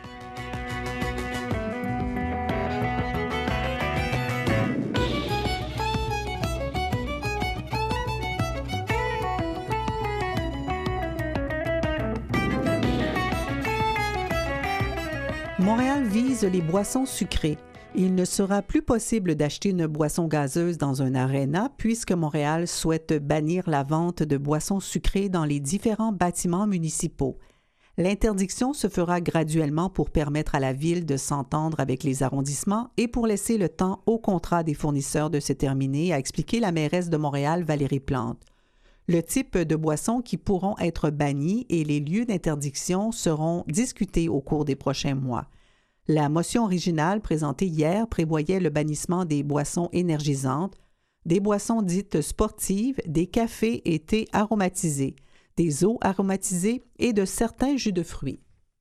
Montréal vise les boissons sucrées. Il ne sera plus possible d'acheter une boisson gazeuse dans un aréna puisque Montréal souhaite bannir la vente de boissons sucrées dans les différents bâtiments municipaux. L'interdiction se fera graduellement pour permettre à la Ville de s'entendre avec les arrondissements et pour laisser le temps au contrat des fournisseurs de se terminer, a expliqué la mairesse de Montréal, Valérie Plante. Le type de boissons qui pourront être bannies et les lieux d'interdiction seront discutés au cours des prochains mois. La motion originale présentée hier prévoyait le bannissement des boissons énergisantes, des boissons dites sportives, des cafés et thés aromatisés, des eaux aromatisées et de certains jus de fruits.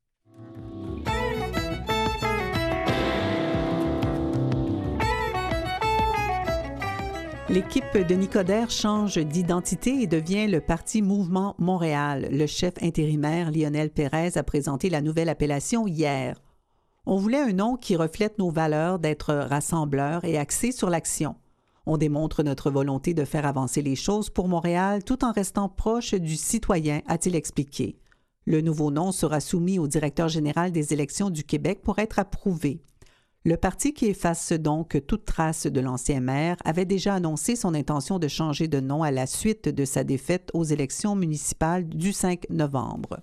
L'équipe de Nicodère change d'identité et devient le Parti Mouvement Montréal. Le chef intérimaire Lionel Pérez a présenté la nouvelle appellation hier. On voulait un nom qui reflète nos valeurs d'être rassembleur et axé sur l'action. On démontre notre volonté de faire avancer les choses pour Montréal tout en restant proche du citoyen, a-t-il expliqué. Le nouveau nom sera soumis au directeur général des élections du Québec pour être approuvé. Le parti, qui efface donc toute trace de l'ancien maire, avait déjà annoncé son intention de changer de nom à la suite de sa défaite aux élections municipales du cinq novembre.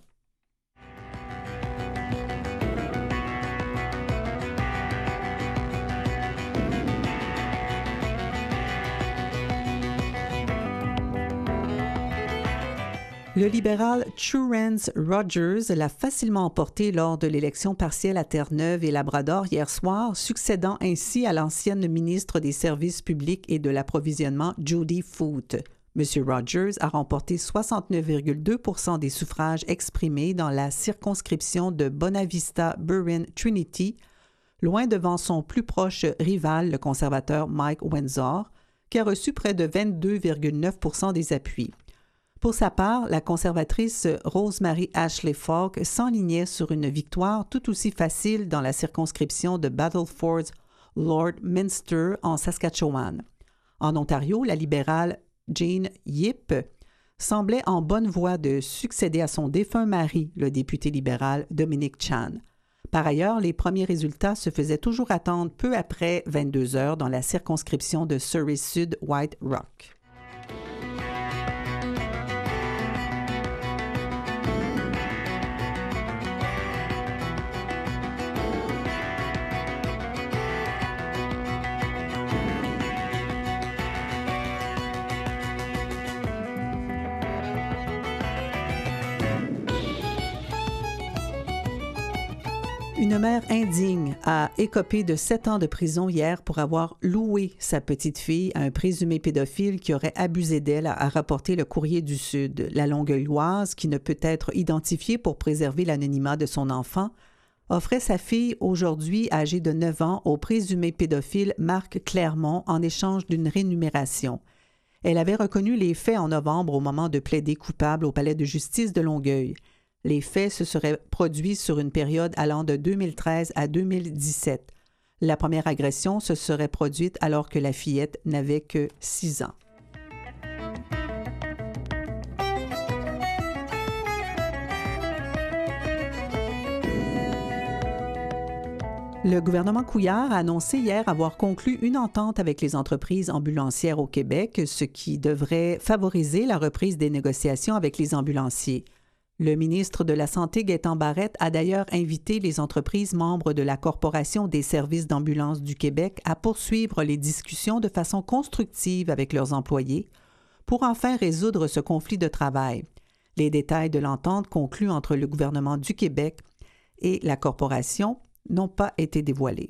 Le libéral Terrence Rogers l'a facilement emporté lors de l'élection partielle à Terre-Neuve et Labrador hier soir, succédant ainsi à l'ancienne ministre des Services publics et de l'Approvisionnement, Jody Foote. M. Rogers a remporté soixante-neuf virgule deux pour cent des suffrages exprimés dans la circonscription de Bonavista-Burin-Trinity, loin devant son plus proche rival, le conservateur Mike Windsor, qui a reçu près de vingt-deux virgule neuf pour cent des appuis. Pour sa part, la conservatrice Rosemary Ashley Falk s'enlignait sur une victoire tout aussi facile dans la circonscription de Battleford-Lord Minster en Saskatchewan. En Ontario, la libérale Jane Yip semblait en bonne voie de succéder à son défunt mari, le député libéral Dominic Chan. Par ailleurs, les premiers résultats se faisaient toujours attendre peu après vingt-deux heures dans la circonscription de Surrey-Sud-White Rock. Une mère indigne a écopé de sept ans de prison hier pour avoir loué sa petite-fille à un présumé pédophile qui aurait abusé d'elle, a rapporté le Courrier du Sud. La Longueuilloise, qui ne peut être identifiée pour préserver l'anonymat de son enfant, offrait sa fille, aujourd'hui âgée de neuf ans, au présumé pédophile Marc Clermont en échange d'une rémunération. Elle avait reconnu les faits en novembre au moment de plaider coupable au palais de justice de Longueuil. Les faits se seraient produits sur une période allant de deux mille treize à deux mille dix-sept. La première agression se serait produite alors que la fillette n'avait que six ans. Le gouvernement Couillard a annoncé hier avoir conclu une entente avec les entreprises ambulancières au Québec, ce qui devrait favoriser la reprise des négociations avec les ambulanciers. Le ministre de la Santé, Gaétan Barrette, a d'ailleurs invité les entreprises membres de la Corporation des services d'ambulance du Québec à poursuivre les discussions de façon constructive avec leurs employés pour enfin résoudre ce conflit de travail. Les détails de l'entente conclue entre le gouvernement du Québec et la corporation n'ont pas été dévoilés.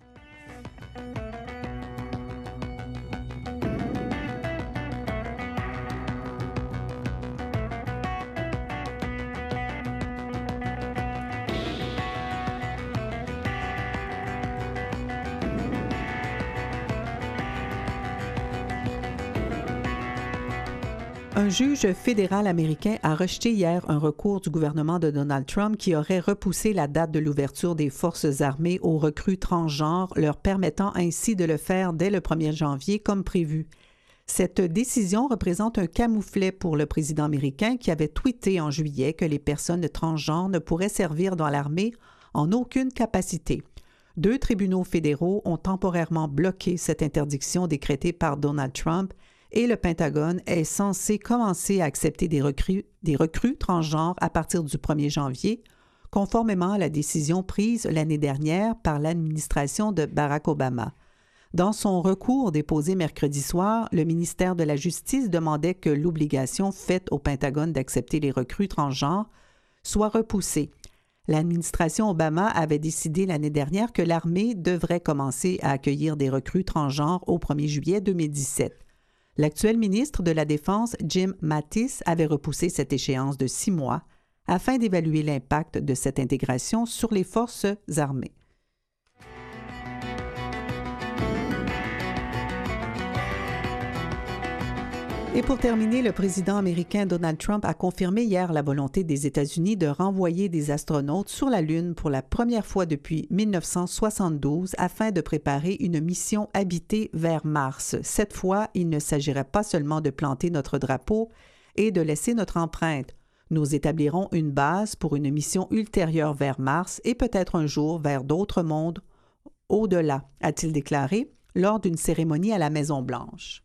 Un juge fédéral américain a rejeté hier un recours du gouvernement de Donald Trump qui aurait repoussé la date de l'ouverture des forces armées aux recrues transgenres, leur permettant ainsi de le faire dès le premier janvier comme prévu. Cette décision représente un camouflet pour le président américain qui avait tweeté en juillet que les personnes transgenres ne pourraient servir dans l'armée en aucune capacité. Deux tribunaux fédéraux ont temporairement bloqué cette interdiction décrétée par Donald Trump et le Pentagone est censé commencer à accepter des recrues, des recrues transgenres à partir du premier janvier, conformément à la décision prise l'année dernière par l'administration de Barack Obama. Dans son recours déposé mercredi soir, le ministère de la Justice demandait que l'obligation faite au Pentagone d'accepter les recrues transgenres soit repoussée. L'administration Obama avait décidé l'année dernière que l'armée devrait commencer à accueillir des recrues transgenres au premier juillet deux mille dix-sept. L'actuel ministre de la Défense, Jim Mattis, avait repoussé cette échéance de six mois afin d'évaluer l'impact de cette intégration sur les forces armées. Et pour terminer, le président américain Donald Trump a confirmé hier la volonté des États-Unis de renvoyer des astronautes sur la Lune pour la première fois depuis mille neuf cent soixante-douze afin de préparer une mission habitée vers Mars. Cette fois, il ne s'agirait pas seulement de planter notre drapeau et de laisser notre empreinte. Nous établirons une base pour une mission ultérieure vers Mars et peut-être un jour vers d'autres mondes au-delà, a-t-il déclaré lors d'une cérémonie à la Maison-Blanche.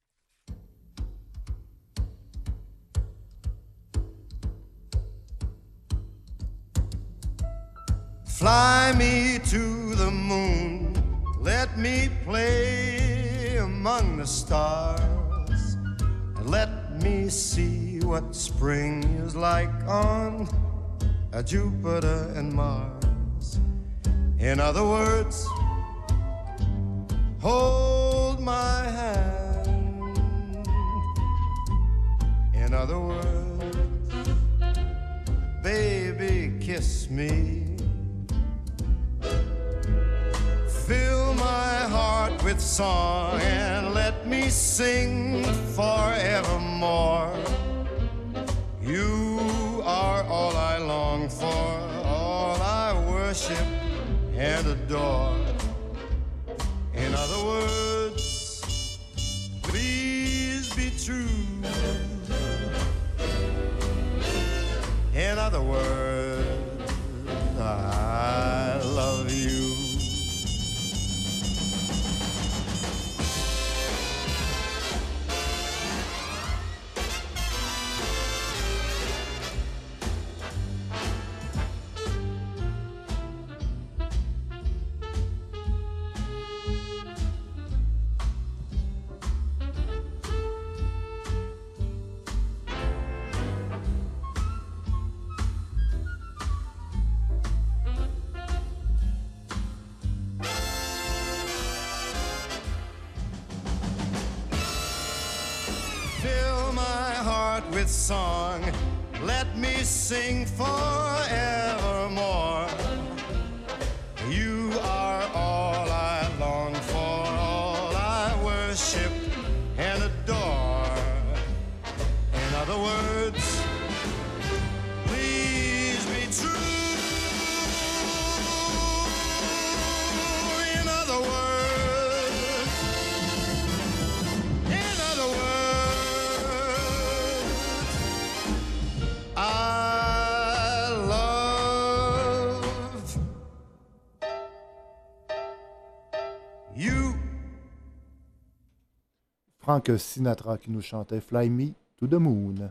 Fly me to the moon, let me play among the stars, and let me see what spring is like on a Jupiter and Mars. In other words, hold my hand. In other words, baby, kiss me. Fill my heart with song and let me sing forevermore. You are all I long for, all I worship and adore. In other words, please be true. In other words, I love you. With song, let me sing forevermore. Frank Sinatra qui nous chantait Fly Me to the Moon.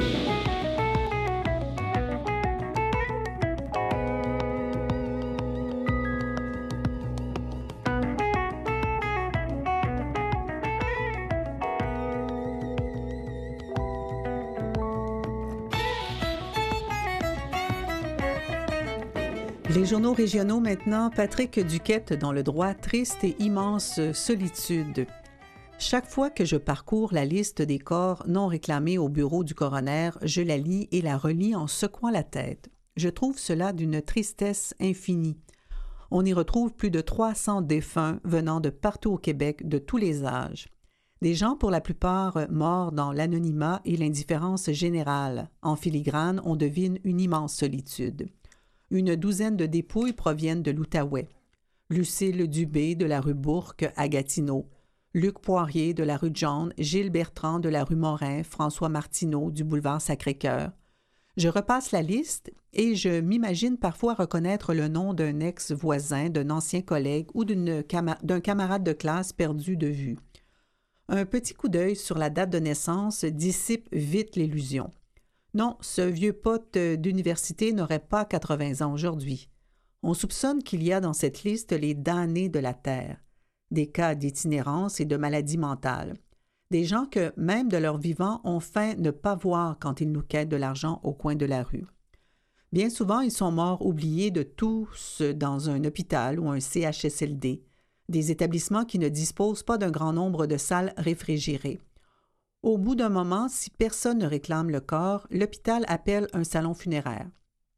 Les journaux régionaux maintenant, Patrick Duquette dans le droit, triste et immense solitude. Chaque fois que je parcours la liste des corps non réclamés au bureau du coroner, je la lis et la relis en secouant la tête. Je trouve cela d'une tristesse infinie. On y retrouve plus de trois cents défunts venant de partout au Québec, de tous les âges. Des gens pour la plupart morts dans l'anonymat et l'indifférence générale. En filigrane, on devine une immense solitude. Une douzaine de dépouilles proviennent de l'Outaouais. Lucille Dubé de la rue Bourque à Gatineau, Luc Poirier de la rue John, Gilles Bertrand de la rue Morin, François Martineau du boulevard Sacré-Cœur. Je repasse la liste et je m'imagine parfois reconnaître le nom d'un ex-voisin, d'un ancien collègue ou d'une cama- d'un camarade de classe perdu de vue. Un petit coup d'œil sur la date de naissance dissipe vite l'illusion. Non, ce vieux pote d'université n'aurait pas quatre-vingts ans aujourd'hui. On soupçonne qu'il y a dans cette liste les damnés de la terre, des cas d'itinérance et de maladie mentale, des gens que, même de leur vivant, on feint ne pas voir quand ils nous quêtent de l'argent au coin de la rue. Bien souvent, ils sont morts oubliés de tous dans un hôpital ou un C H S L D, des établissements qui ne disposent pas d'un grand nombre de salles réfrigérées. Au bout d'un moment, si personne ne réclame le corps, l'hôpital appelle un salon funéraire.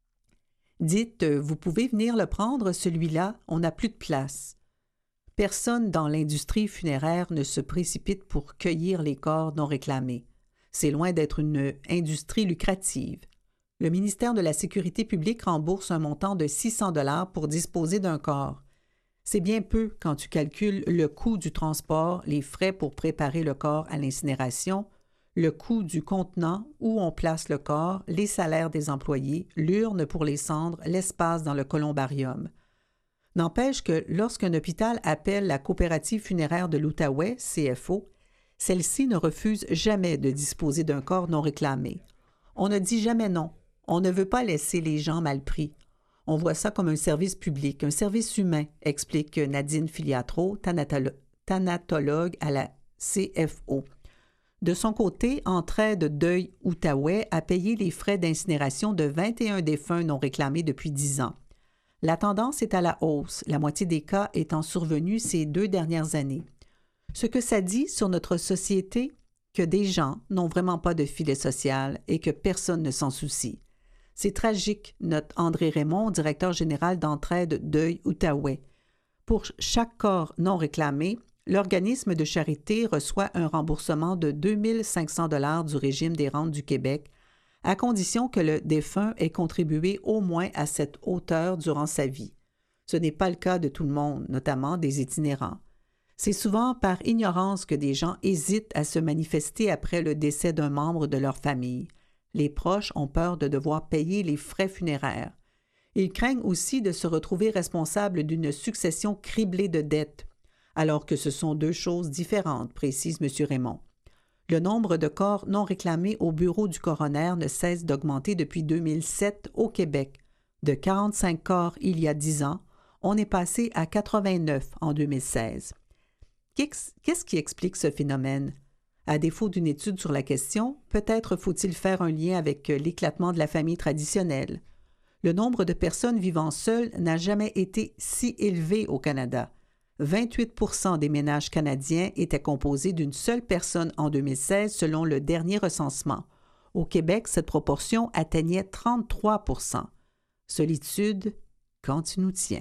Dites, vous pouvez venir le prendre, celui-là, on n'a plus de place. Personne dans l'industrie funéraire ne se précipite pour cueillir les corps non réclamés. C'est loin d'être une industrie lucrative. Le ministère de la Sécurité publique rembourse un montant de six cents dollars pour disposer d'un corps. C'est bien peu quand tu calcules le coût du transport, les frais pour préparer le corps à l'incinération, le coût du contenant où on place le corps, les salaires des employés, l'urne pour les cendres, l'espace dans le columbarium. N'empêche que lorsqu'un hôpital appelle la coopérative funéraire de l'Outaouais, C F O, celle-ci ne refuse jamais de disposer d'un corps non réclamé. On ne dit jamais non. On ne veut pas laisser les gens mal pris. On voit ça comme un service public, un service humain, explique Nadine Filiatro, thanatolo- thanatologue à la C F O. De son côté, Entraide Deuil Outaouais a payé les frais d'incinération de vingt et un défunts non réclamés depuis dix ans. La tendance est à la hausse, la moitié des cas étant survenus ces deux dernières années. Ce que ça dit sur notre société, que des gens n'ont vraiment pas de filet social et que personne ne s'en soucie. C'est tragique, note André Raymond, directeur général d'Entraide Deuil Outaouais. Pour chaque corps non réclamé, l'organisme de charité reçoit un remboursement de deux mille cinq cents dollars du régime des rentes du Québec, à condition que le défunt ait contribué au moins à cette hauteur durant sa vie. Ce n'est pas le cas de tout le monde, notamment des itinérants. C'est souvent par ignorance que des gens hésitent à se manifester après le décès d'un membre de leur famille. Les proches ont peur de devoir payer les frais funéraires. Ils craignent aussi de se retrouver responsables d'une succession criblée de dettes, alors que ce sont deux choses différentes, précise M. Raymond. Le nombre de corps non réclamés au bureau du coroner ne cesse d'augmenter depuis deux mille sept au Québec. De quarante-cinq corps il y a dix ans, on est passé à quatre-vingt-neuf en deux mille seize. Qu'est-ce qui explique ce phénomène? À défaut d'une étude sur la question, peut-être faut-il faire un lien avec l'éclatement de la famille traditionnelle. Le nombre de personnes vivant seules n'a jamais été si élevé au Canada. vingt-huit pour cent des ménages canadiens étaient composés d'une seule personne en deux mille seize selon le dernier recensement. Au Québec, cette proportion atteignait trente-trois pour cent. Solitude, quand tu nous tiens.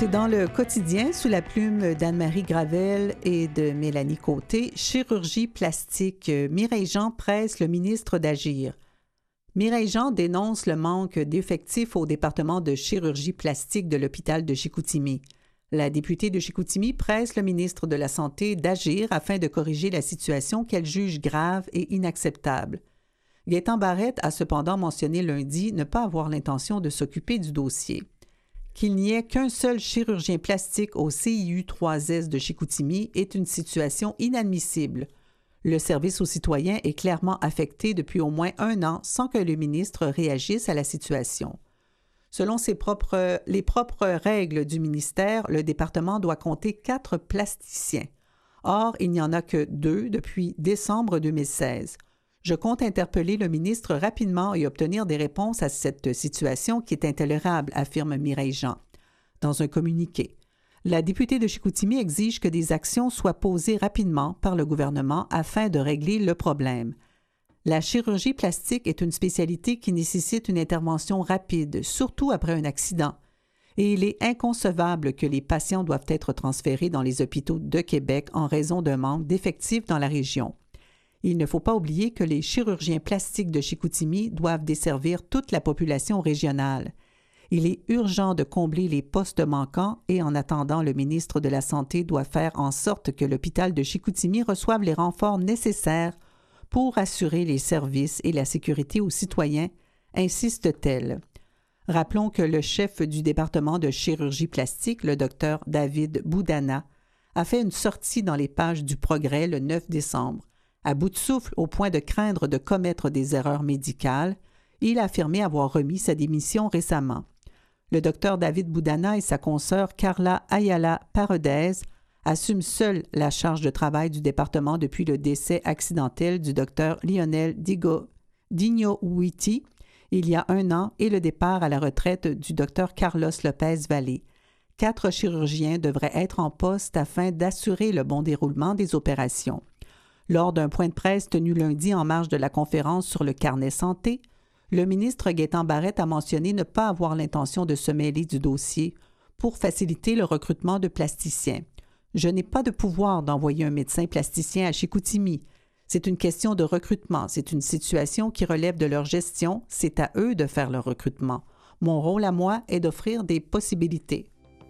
C'est dans le quotidien, sous la plume d'Anne-Marie Gravel et de Mélanie Côté, chirurgie plastique. Mireille Jean presse le ministre d'agir. Mireille Jean dénonce le manque d'effectifs au département de chirurgie plastique de l'hôpital de Chicoutimi. La députée de Chicoutimi presse le ministre de la Santé d'agir afin de corriger la situation qu'elle juge grave et inacceptable. Gaétan Barrette a cependant mentionné lundi ne pas avoir l'intention de s'occuper du dossier. Qu'il n'y ait qu'un seul chirurgien plastique au C I U trois S de Chicoutimi est une situation inadmissible. Le service aux citoyens est clairement affecté depuis au moins un an sans que le ministre réagisse à la situation. Selon ses propres, les propres règles du ministère, le département doit compter quatre plasticiens. Or, il n'y en a que deux depuis décembre deux mille seize. Je compte interpeller le ministre rapidement et obtenir des réponses à cette situation qui est intolérable, affirme Mireille Jean. Dans un communiqué, la députée de Chicoutimi exige que des actions soient posées rapidement par le gouvernement afin de régler le problème. La chirurgie plastique est une spécialité qui nécessite une intervention rapide, surtout après un accident. Et il est inconcevable que les patients doivent être transférés dans les hôpitaux de Québec en raison d'un manque d'effectifs dans la région. Il ne faut pas oublier que les chirurgiens plastiques de Chicoutimi doivent desservir toute la population régionale. Il est urgent de combler les postes manquants et en attendant, le ministre de la Santé doit faire en sorte que l'hôpital de Chicoutimi reçoive les renforts nécessaires pour assurer les services et la sécurité aux citoyens, insiste-t-elle. Rappelons que le chef du département de chirurgie plastique, le docteur David Boudana, a fait une sortie dans les pages du Progrès le neuf décembre. À bout de souffle, au point de craindre de commettre des erreurs médicales, il a affirmé avoir remis sa démission récemment. Le docteur David Boudana et sa consoeur Carla Ayala Paredes assument seuls la charge de travail du département depuis le décès accidentel du docteur Lionel Dignowiti il y a un an et le départ à la retraite du docteur Carlos Lopez Vallée. Quatre chirurgiens devraient être en poste afin d'assurer le bon déroulement des opérations. Lors d'un point de presse tenu lundi en marge de la conférence sur le carnet santé, le ministre Gaétan Barrette a mentionné ne pas avoir l'intention de se mêler du dossier pour faciliter le recrutement de plasticiens. « Je n'ai pas de pouvoir d'envoyer un médecin plasticien à Chicoutimi. C'est une question de recrutement. C'est une situation qui relève de leur gestion. C'est à eux de faire le recrutement. Mon rôle à moi est d'offrir des possibilités. »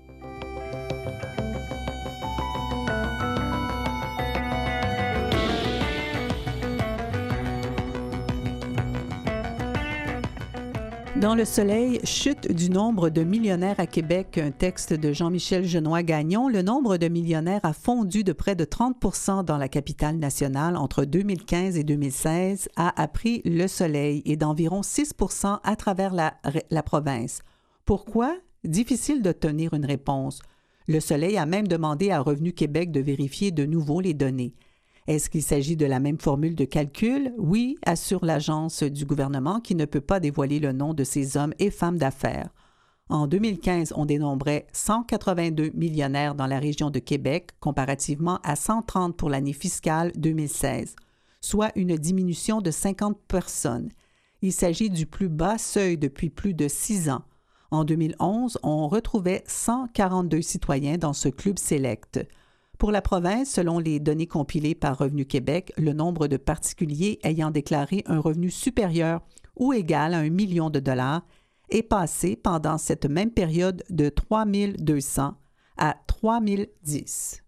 Dans le Soleil, chute du nombre de millionnaires à Québec, un texte de Jean-Michel Genois-Gagnon. Le nombre de millionnaires a fondu de près de trente pour cent dans la capitale nationale entre deux mille quinze et deux mille seize, a appris Le Soleil, et d'environ six pour cent à travers la, la province. Pourquoi? Difficile d'obtenir une réponse. Le Soleil a même demandé à Revenu Québec de vérifier de nouveau les données. Est-ce qu'il s'agit de la même formule de calcul? Oui, assure l'agence du gouvernement qui ne peut pas dévoiler le nom de ces hommes et femmes d'affaires. En deux mille quinze, on dénombrait cent quatre-vingt-deux millionnaires dans la région de Québec, comparativement à cent trente pour l'année fiscale deux mille seize, soit une diminution de cinquante personnes. Il s'agit du plus bas seuil depuis plus de six ans. En deux mille onze, on retrouvait cent quarante-deux citoyens dans ce club select. Pour la province, selon les données compilées par Revenu Québec, le nombre de particuliers ayant déclaré un revenu supérieur ou égal à un million de dollars est passé pendant cette même période de trois mille deux cents à trois mille dix.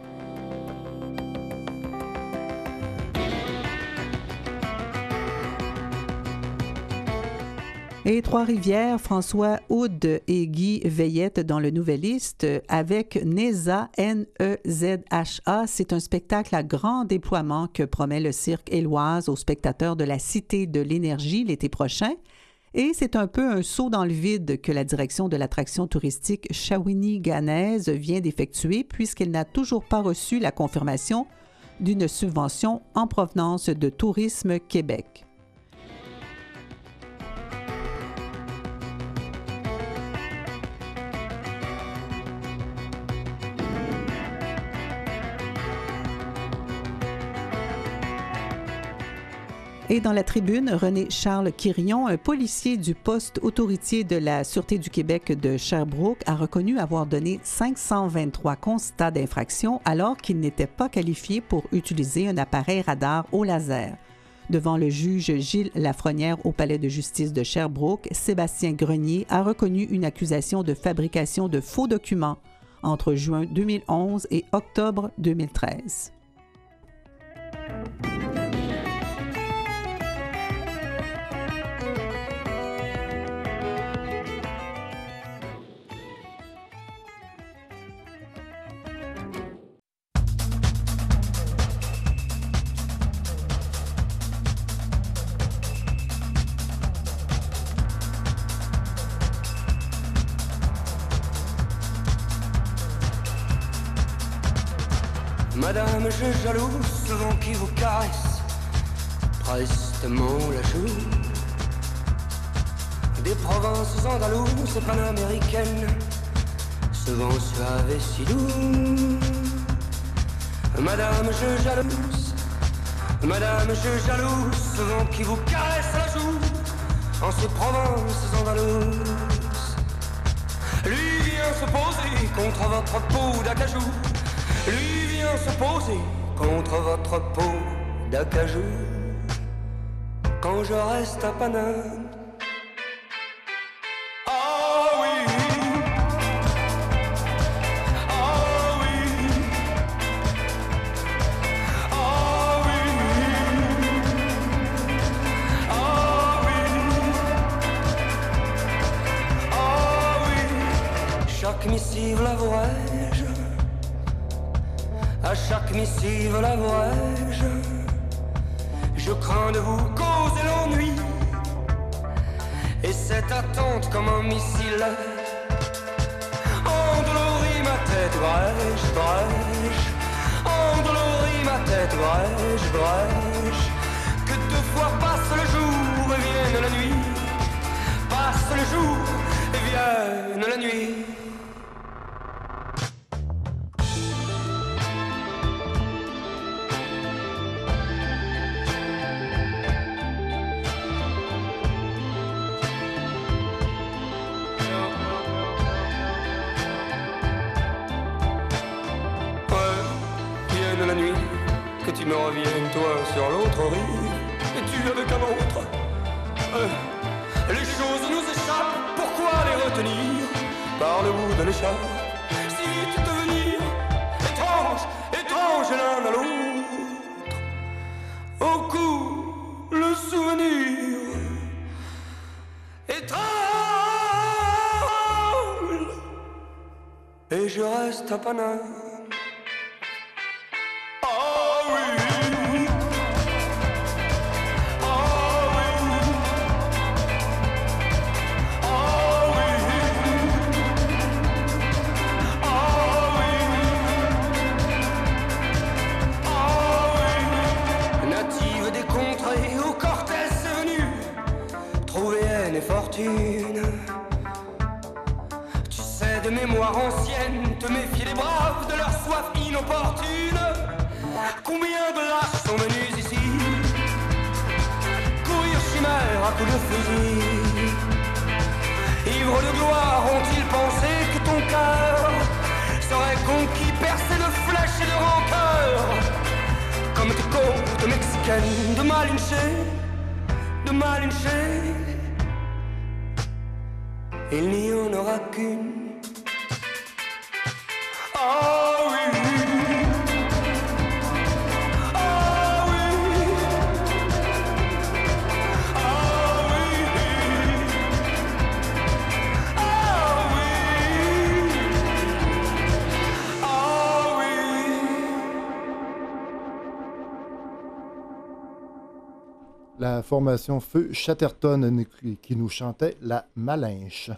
Et Trois-Rivières, François Houd et Guy Veillette dans le Nouvelliste avec Neza, N E Z H A. C'est un spectacle à grand déploiement que promet le cirque Éloise aux spectateurs de la Cité de l'Énergie l'été prochain. Et c'est un peu un saut dans le vide que la direction de l'attraction touristique Shawinigannaise vient d'effectuer puisqu'elle n'a toujours pas reçu la confirmation d'une subvention en provenance de Tourisme Québec. Et dans la tribune, René Charles Quirion, un policier du poste autoritier de la Sûreté du Québec de Sherbrooke, a reconnu avoir donné cinq cent vingt-trois constats d'infraction alors qu'il n'était pas qualifié pour utiliser un appareil radar au laser. Devant le juge Gilles Lafrenière au Palais de justice de Sherbrooke, Sébastien Grenier a reconnu une accusation de fabrication de faux documents entre juin deux mille onze et octobre deux mille treize. Madame, je jaloux ce vent qui vous caresse prestement la joue. Des provinces andalouses et panaméricaines, ce vent suave et si doux. Madame, je jalouse, madame, je jalouse ce vent qui vous caresse la joue en ces provinces andalouses. Lui vient se poser contre votre peau d'acajou. Lui vient se poser contre votre peau d'acajou. Quand je reste à Paname. Ah oui, ah oui, ah oui, ah oui, ah oui. Chaque missive l'avouerai-je, à chaque missive l'avouerai-je, je crains de vous causer l'ennui. Et cette attente comme un missile endolorit ma tête, brèche, brèche, endolorit ma tête, brèche, brèche. Que deux fois passe le jour et vienne la nuit, passe le jour et vienne la nuit. Tu me reviennes, toi, sur l'autre rive, et tu avec un autre. Euh, les choses nous échappent, pourquoi les retenir par le bout de l'écharpe? Si vite devenir étrange, étrange l'un à l'autre. Au cou, le souvenir étrange. Et je reste à Paname. Fortune, tu sais de mémoire ancienne te méfier des braves de leur soif inopportune. Combien de lâches sont venus ici courir chimère à coups de fusil? Ivres de gloire, ont-ils pensé que ton cœur serait conquis, percé de flèches et de rancœur, comme tes côtes mexicaines de Malinche, de Malinche? Il n'y en aura qu'une. Ah oui, ah oui, ah oui, ah oui, ah oui. La formation Feu Chatterton qui nous chantait La Malinche.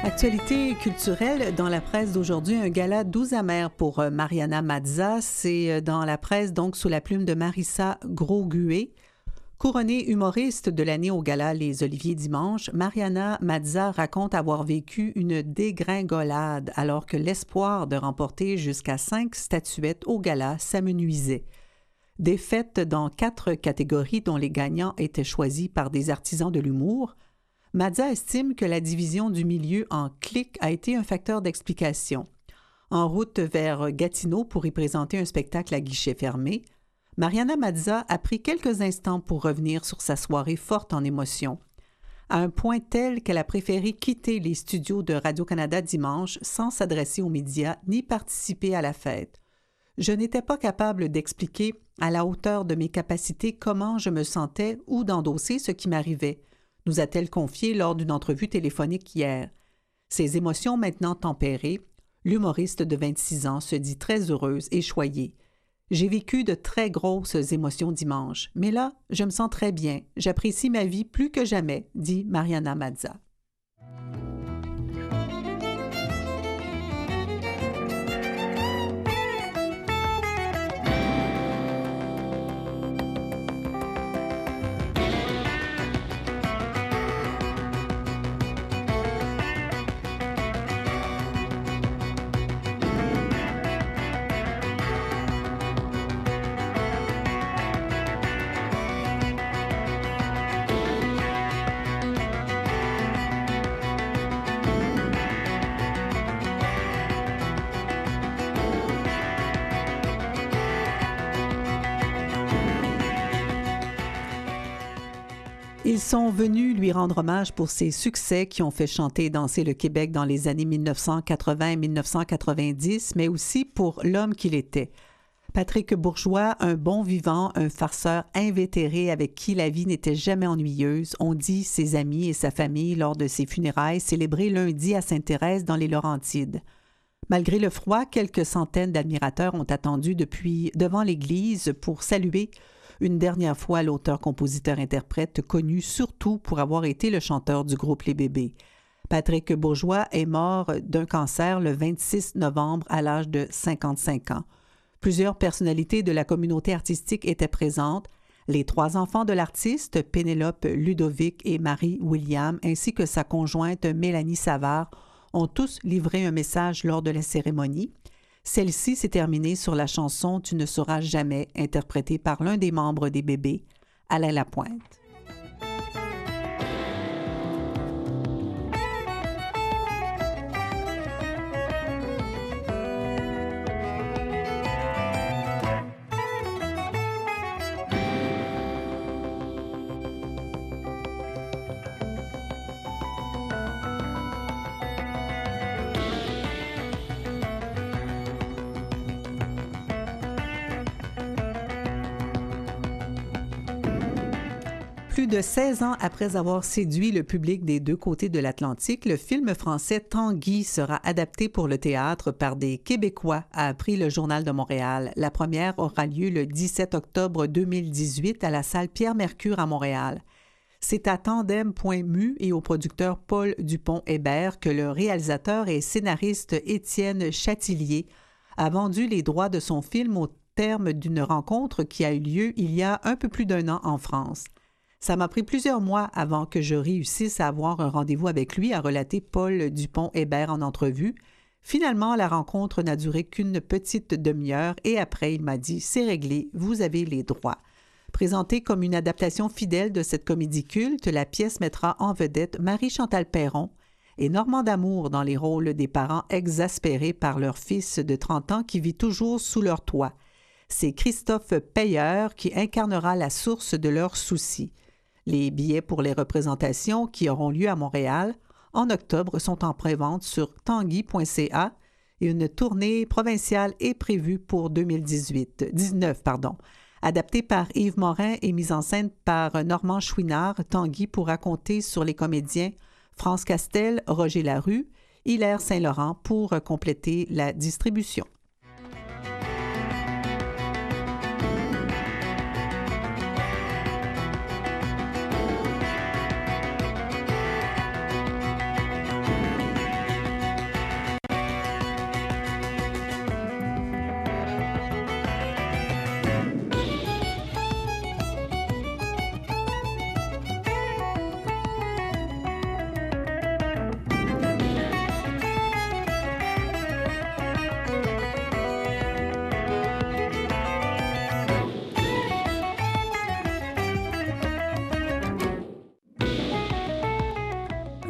Actualité culturelle dans la presse d'aujourd'hui, un gala doux amer pour Mariana Mazza. C'est dans la presse, donc, sous la plume de Marissa Gros-Gué. Couronnée humoriste de l'année au gala Les Oliviers dimanche, Mariana Mazza raconte avoir vécu une dégringolade alors que l'espoir de remporter jusqu'à cinq statuettes au gala s'amenuisait. Défaite dans quatre catégories dont les gagnants étaient choisis par des artisans de l'humour, Mazza estime que la division du milieu en cliques a été un facteur d'explication. En route vers Gatineau pour y présenter un spectacle à guichet fermé, Mariana Mazza a pris quelques instants pour revenir sur sa soirée forte en émotions, à un point tel qu'elle a préféré quitter les studios de Radio-Canada dimanche sans s'adresser aux médias ni participer à la fête. « Je n'étais pas capable d'expliquer à la hauteur de mes capacités comment je me sentais ou d'endosser ce qui m'arrivait », nous a-t-elle confié lors d'une entrevue téléphonique hier. Ses émotions maintenant tempérées, l'humoriste de vingt-six ans se dit très heureuse et choyée. « J'ai vécu de très grosses émotions dimanche, mais là, je me sens très bien. J'apprécie ma vie plus que jamais, » dit Mariana Mazza. Ils sont venus lui rendre hommage pour ses succès qui ont fait chanter et danser le Québec dans les années mille neuf cent quatre-vingts et mille neuf cent quatre-vingt-dix, mais aussi pour l'homme qu'il était. Patrick Bourgeois, un bon vivant, un farceur invétéré avec qui la vie n'était jamais ennuyeuse, ont dit ses amis et sa famille lors de ses funérailles célébrées lundi à Sainte-Thérèse dans les Laurentides. Malgré le froid, quelques centaines d'admirateurs ont attendu depuis devant l'église pour saluer une dernière fois l'auteur-compositeur-interprète connu surtout pour avoir été le chanteur du groupe Les Bébés. Patrick Bourgeois est mort d'un cancer le vingt-six novembre à l'âge de cinquante-cinq ans. Plusieurs personnalités de la communauté artistique étaient présentes. Les trois enfants de l'artiste, Pénélope, Ludovic et Marie-William, ainsi que sa conjointe Mélanie Savard, ont tous livré un message lors de la cérémonie. Celle-ci s'est terminée sur la chanson « Tu ne sauras jamais » interprétée par l'un des membres des Bébés, Alain Lapointe. Plus de seize ans après avoir séduit le public des deux côtés de l'Atlantique, le film français Tanguy sera adapté pour le théâtre par des Québécois, a appris le Journal de Montréal. La première aura lieu le dix-sept octobre deux mille dix-huit à la salle Pierre-Mercure à Montréal. C'est à Tandem point M U et au producteur Paul Dupont-Hébert que le réalisateur et scénariste Étienne Châtillier a vendu les droits de son film au terme d'une rencontre qui a eu lieu il y a un peu plus d'un an en France. Ça m'a pris plusieurs mois avant que je réussisse à avoir un rendez-vous avec lui, a relaté Paul Dupont-Hébert en entrevue. Finalement, la rencontre n'a duré qu'une petite demi-heure et après, il m'a dit « C'est réglé, vous avez les droits ». Présentée comme une adaptation fidèle de cette comédie culte, la pièce mettra en vedette Marie-Chantal Perron et Normand D'Amour dans les rôles des parents exaspérés par leur fils de trente ans qui vit toujours sous leur toit. C'est Christophe Payeur qui incarnera la source de leurs soucis. Les billets pour les représentations qui auront lieu à Montréal en octobre sont en prévente sur tanguy point c a et une tournée provinciale est prévue pour deux mille dix-huit, dix-neuf. Pardon. Adaptée par Yves Morin et mise en scène par Normand Chouinard, Tanguy pourra compter sur les comédiens France Castel, Roger Larue, Hilaire Saint-Laurent pour compléter la distribution.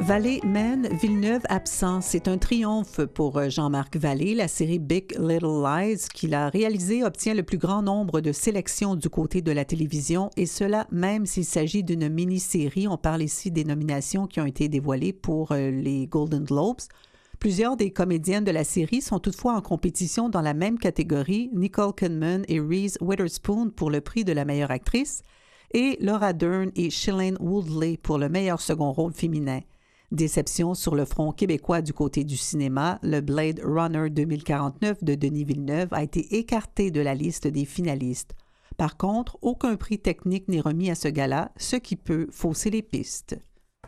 Vallée mène, Villeneuve absent. C'est un triomphe pour Jean-Marc Vallée. La série Big Little Lies qu'il a réalisée obtient le plus grand nombre de sélections du côté de la télévision, et cela même s'il s'agit d'une mini-série. On parle ici des nominations qui ont été dévoilées pour les Golden Globes. Plusieurs des comédiennes de la série sont toutefois en compétition dans la même catégorie, Nicole Kidman et Reese Witherspoon pour le prix de la meilleure actrice, et Laura Dern et Shailene Woodley pour le meilleur second rôle féminin. Déception sur le front québécois du côté du cinéma, le Blade Runner deux mille quarante-neuf de Denis Villeneuve a été écarté de la liste des finalistes. Par contre, aucun prix technique n'est remis à ce gala, ce qui peut fausser les pistes.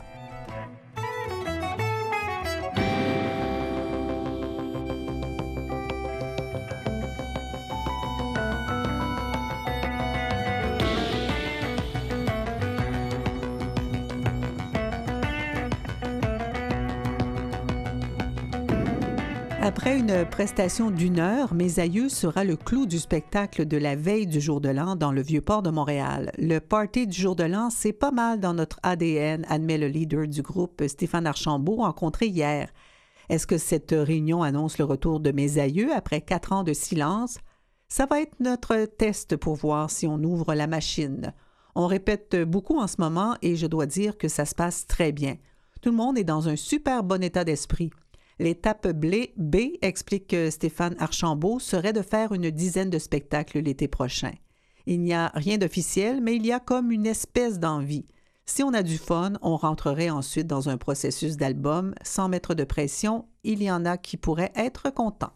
Après une prestation d'une heure, Mes aïeux sera le clou du spectacle de la veille du Jour de l'An dans le Vieux-Port de Montréal. Le party du Jour de l'An, c'est pas mal dans notre A D N, admet le leader du groupe, Stéphane Archambault, rencontré hier. Est-ce que cette réunion annonce le retour de Mes aïeux après quatre ans de silence? Ça va être notre test pour voir si on ouvre la machine. On répète beaucoup en ce moment et je dois dire que ça se passe très bien. Tout le monde est dans un super bon état d'esprit. L'étape B, explique Stéphane Archambault, serait de faire une dizaine de spectacles l'été prochain. Il n'y a rien d'officiel, mais il y a comme une espèce d'envie. Si on a du fun, on rentrerait ensuite dans un processus d'album sans mettre de pression. Il y en a qui pourraient être contents.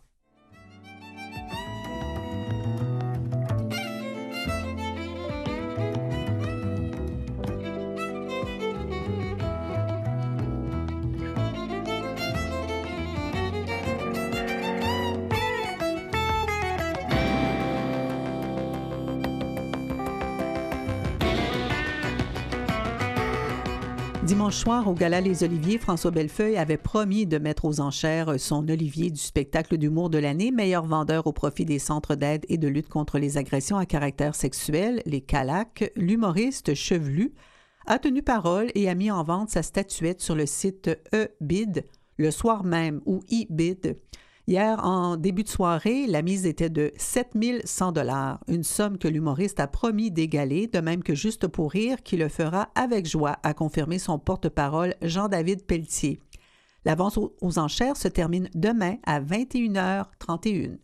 Dimanche soir, au Gala Les Oliviers, François Bellefeuille avait promis de mettre aux enchères son Olivier du spectacle d'humour de l'année, meilleur vendeur au profit des centres d'aide et de lutte contre les agressions à caractère sexuel, les C A L A C. L'humoriste chevelu a tenu parole et a mis en vente sa statuette sur le site eBid le soir même, ou eBid. Hier, en début de soirée, la mise était de sept mille cent dollars, une somme que l'humoriste a promis d'égaler, de même que Juste pour rire, qui le fera avec joie, a confirmé son porte-parole Jean-David Pelletier. La vente aux enchères se termine demain à vingt et une heures trente et une.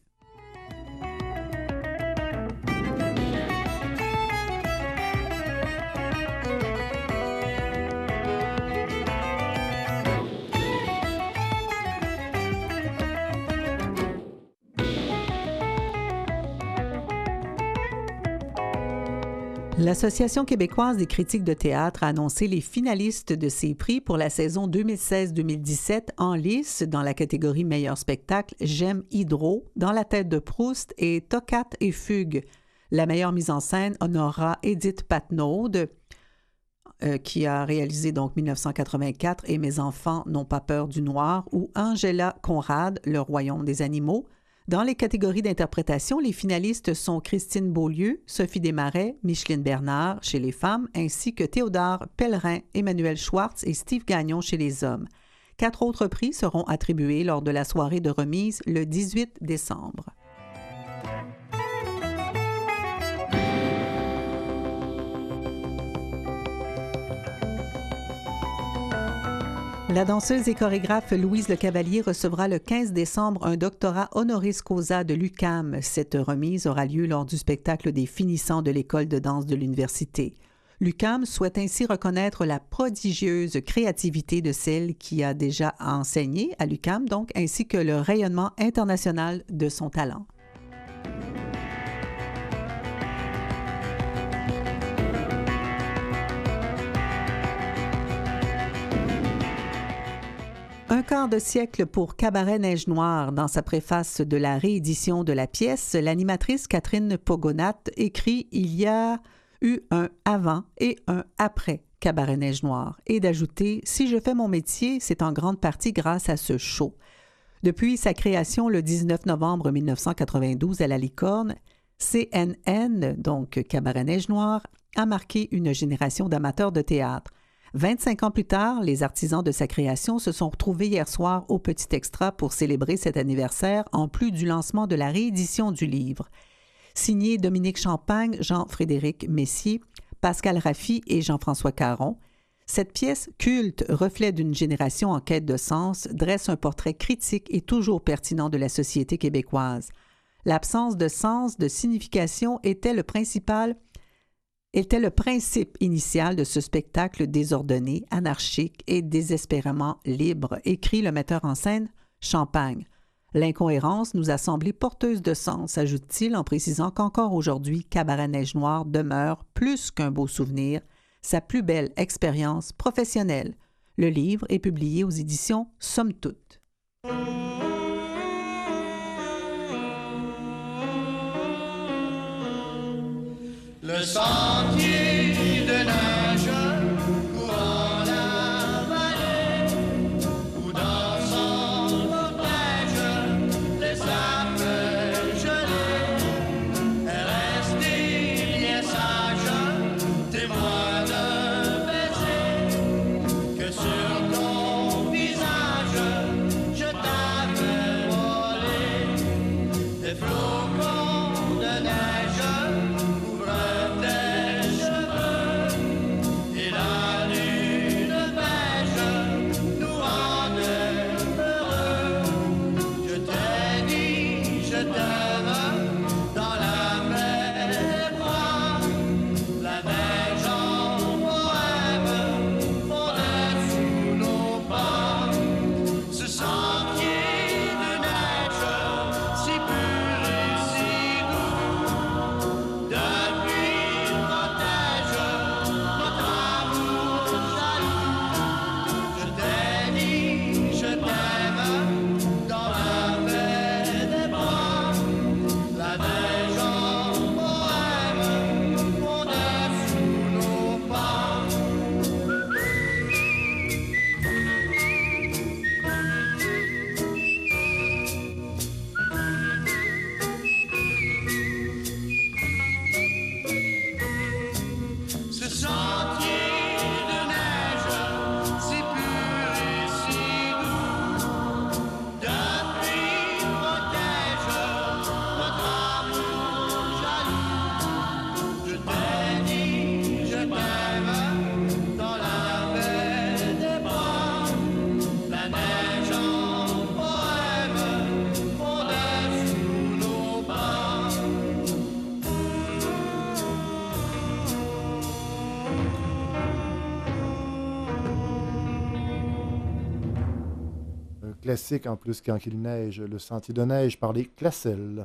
L'Association québécoise des critiques de théâtre a annoncé les finalistes de ses prix pour la saison deux mille seize deux mille dix-sept en lice dans la catégorie Meilleur spectacle, J'aime Hydro, Dans la tête de Proust et Toccate et Fugue. La meilleure mise en scène honorera Édith Patnaud, euh, qui a réalisé donc mille neuf cent quatre-vingt-quatre et Mes enfants n'ont pas peur du noir, ou Angela Conrad, Le royaume des animaux. Dans les catégories d'interprétation, les finalistes sont Christine Beaulieu, Sophie Desmarais, Micheline Bernard chez les femmes, ainsi que Théodore Pellerin, Emmanuel Schwartz et Steve Gagnon chez les hommes. Quatre autres prix seront attribués lors de la soirée de remise le dix-huit décembre. La danseuse et chorégraphe Louise Lecavalier recevra le quinze décembre un doctorat honoris causa de l'U Q A M. Cette remise aura lieu lors du spectacle des finissants de l'école de danse de l'université. L'U Q A M souhaite ainsi reconnaître la prodigieuse créativité de celle qui a déjà enseigné à l'U Q A M, donc, ainsi que le rayonnement international de son talent. Un quart de siècle pour Cabaret Neige Noire. Dans sa préface de la réédition de la pièce, l'animatrice Catherine Pogonat écrit « Il y a eu un avant et un après Cabaret Neige Noire » et d'ajouter « Si je fais mon métier, c'est en grande partie grâce à ce show ». Depuis sa création le dix-neuf novembre mille neuf cent quatre-vingt-douze à la Licorne, C N N, donc Cabaret Neige Noire, a marqué une génération d'amateurs de théâtre. vingt-cinq ans plus tard, les artisans de sa création se sont retrouvés hier soir au Petit Extra pour célébrer cet anniversaire, en plus du lancement de la réédition du livre. Signé Dominique Champagne, Jean-Frédéric Messier, Pascal Raffi et Jean-François Caron, cette pièce culte, reflet d'une génération en quête de sens, dresse un portrait critique et toujours pertinent de la société québécoise. L'absence de sens, de signification était le principal, était le principe initial de ce spectacle désordonné, anarchique et désespérément libre, écrit le metteur en scène Champagne. L'incohérence nous a semblé porteuse de sens, ajoute-t-il en précisant qu'encore aujourd'hui, Cabaret Neige Noire demeure, plus qu'un beau souvenir, sa plus belle expérience professionnelle. Le livre est publié aux éditions Somme Toute. Le sentier de neige courant la vallée, où dansant nos neiges, les sapins gelés, est resté bien sage, témoin d'un baiser, que sur ton visage je t'avais volé, des flocons de neige. Classique en plus quand il neige, le sentier de neige par les Classelles.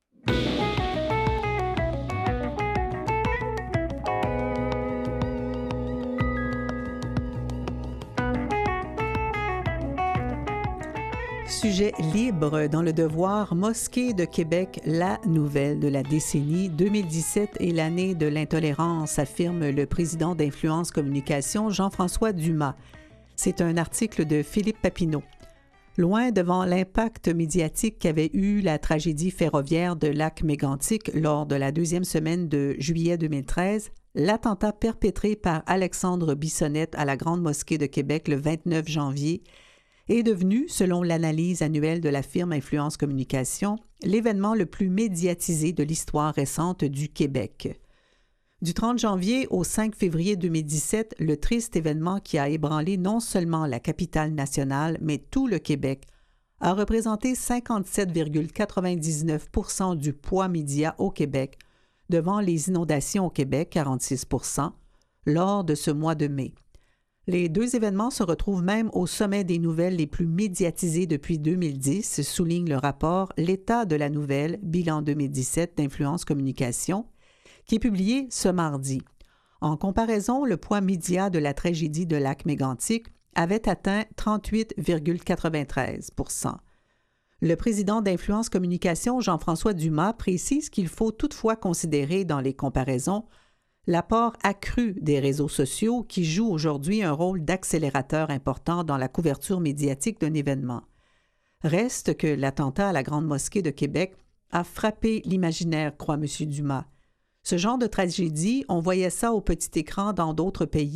Sujet libre dans le Devoir, Mosquée de Québec, la nouvelle de la décennie. deux mille dix-sept est l'année de l'intolérance, affirme le président d'Influence Communication, Jean-François Dumas. C'est un article de Philippe Papineau. Loin devant l'impact médiatique qu'avait eu la tragédie ferroviaire de Lac-Mégantic lors de la deuxième semaine de juillet deux mille treize, l'attentat perpétré par Alexandre Bissonnette à la Grande Mosquée de Québec le vingt-neuf janvier est devenu, selon l'analyse annuelle de la firme Influence Communication, l'événement le plus médiatisé de l'histoire récente du Québec. Du trente janvier au cinq février deux mille dix-sept, le triste événement qui a ébranlé non seulement la capitale nationale, mais tout le Québec, a représenté cinquante-sept virgule quatre-vingt-dix-neuf pour cent du poids média au Québec, devant les inondations au Québec, quarante-six pour cent, lors de ce mois de mai. Les deux événements se retrouvent même au sommet des nouvelles les plus médiatisées depuis deux mille dix, souligne le rapport « L'état de la nouvelle, bilan deux mille dix-sept d'Influence Communication », qui est publié ce mardi. En comparaison, le poids média de la tragédie de Lac-Mégantic avait atteint trente-huit virgule quatre-vingt-treize pour cent. Le président d'Influence Communication, Jean-François Dumas, précise qu'il faut toutefois considérer dans les comparaisons l'apport accru des réseaux sociaux qui jouent aujourd'hui un rôle d'accélérateur important dans la couverture médiatique d'un événement. Reste que l'attentat à la Grande Mosquée de Québec a frappé l'imaginaire, croit M. Dumas. Ce genre de tragédie, on voyait ça au petit écran dans d'autres pays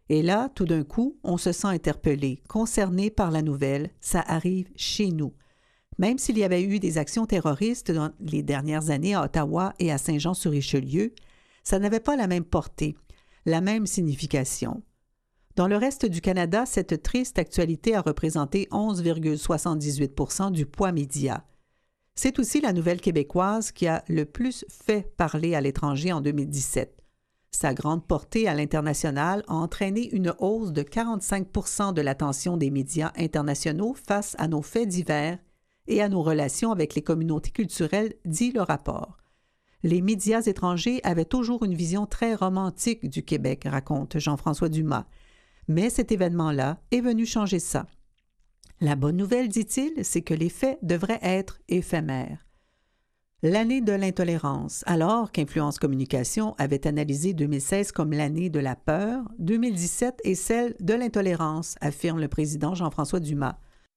Et là, tout d'un coup, on se sent interpellé, concerné par la nouvelle, ça arrive chez nous. Même s'il y avait eu des actions terroristes dans les dernières années à Ottawa et à Saint-Jean-sur-Richelieu, ça n'avait pas la même portée, la même signification. Dans le reste du Canada, cette triste actualité a représenté onze virgule soixante-dix-huit pour cent du poids média. C'est aussi la nouvelle québécoise qui a le plus fait parler à l'étranger en deux mille dix-sept. Sa grande portée à l'international a entraîné une hausse de quarante-cinq pour cent de l'attention des médias internationaux face à nos faits divers et à nos relations avec les communautés culturelles, dit le rapport. Les médias étrangers avaient toujours une vision très romantique du Québec, raconte Jean-François Dumas. Mais cet événement-là est venu changer ça. La bonne nouvelle, dit-il, c'est que les faits devraient être éphémères. L'année de l'intolérance, alors qu'Influence Communication avait analysé deux mille seize comme l'année de la peur, deux mille dix-sept est celle de l'intolérance, affirme le président Jean-François Dumas.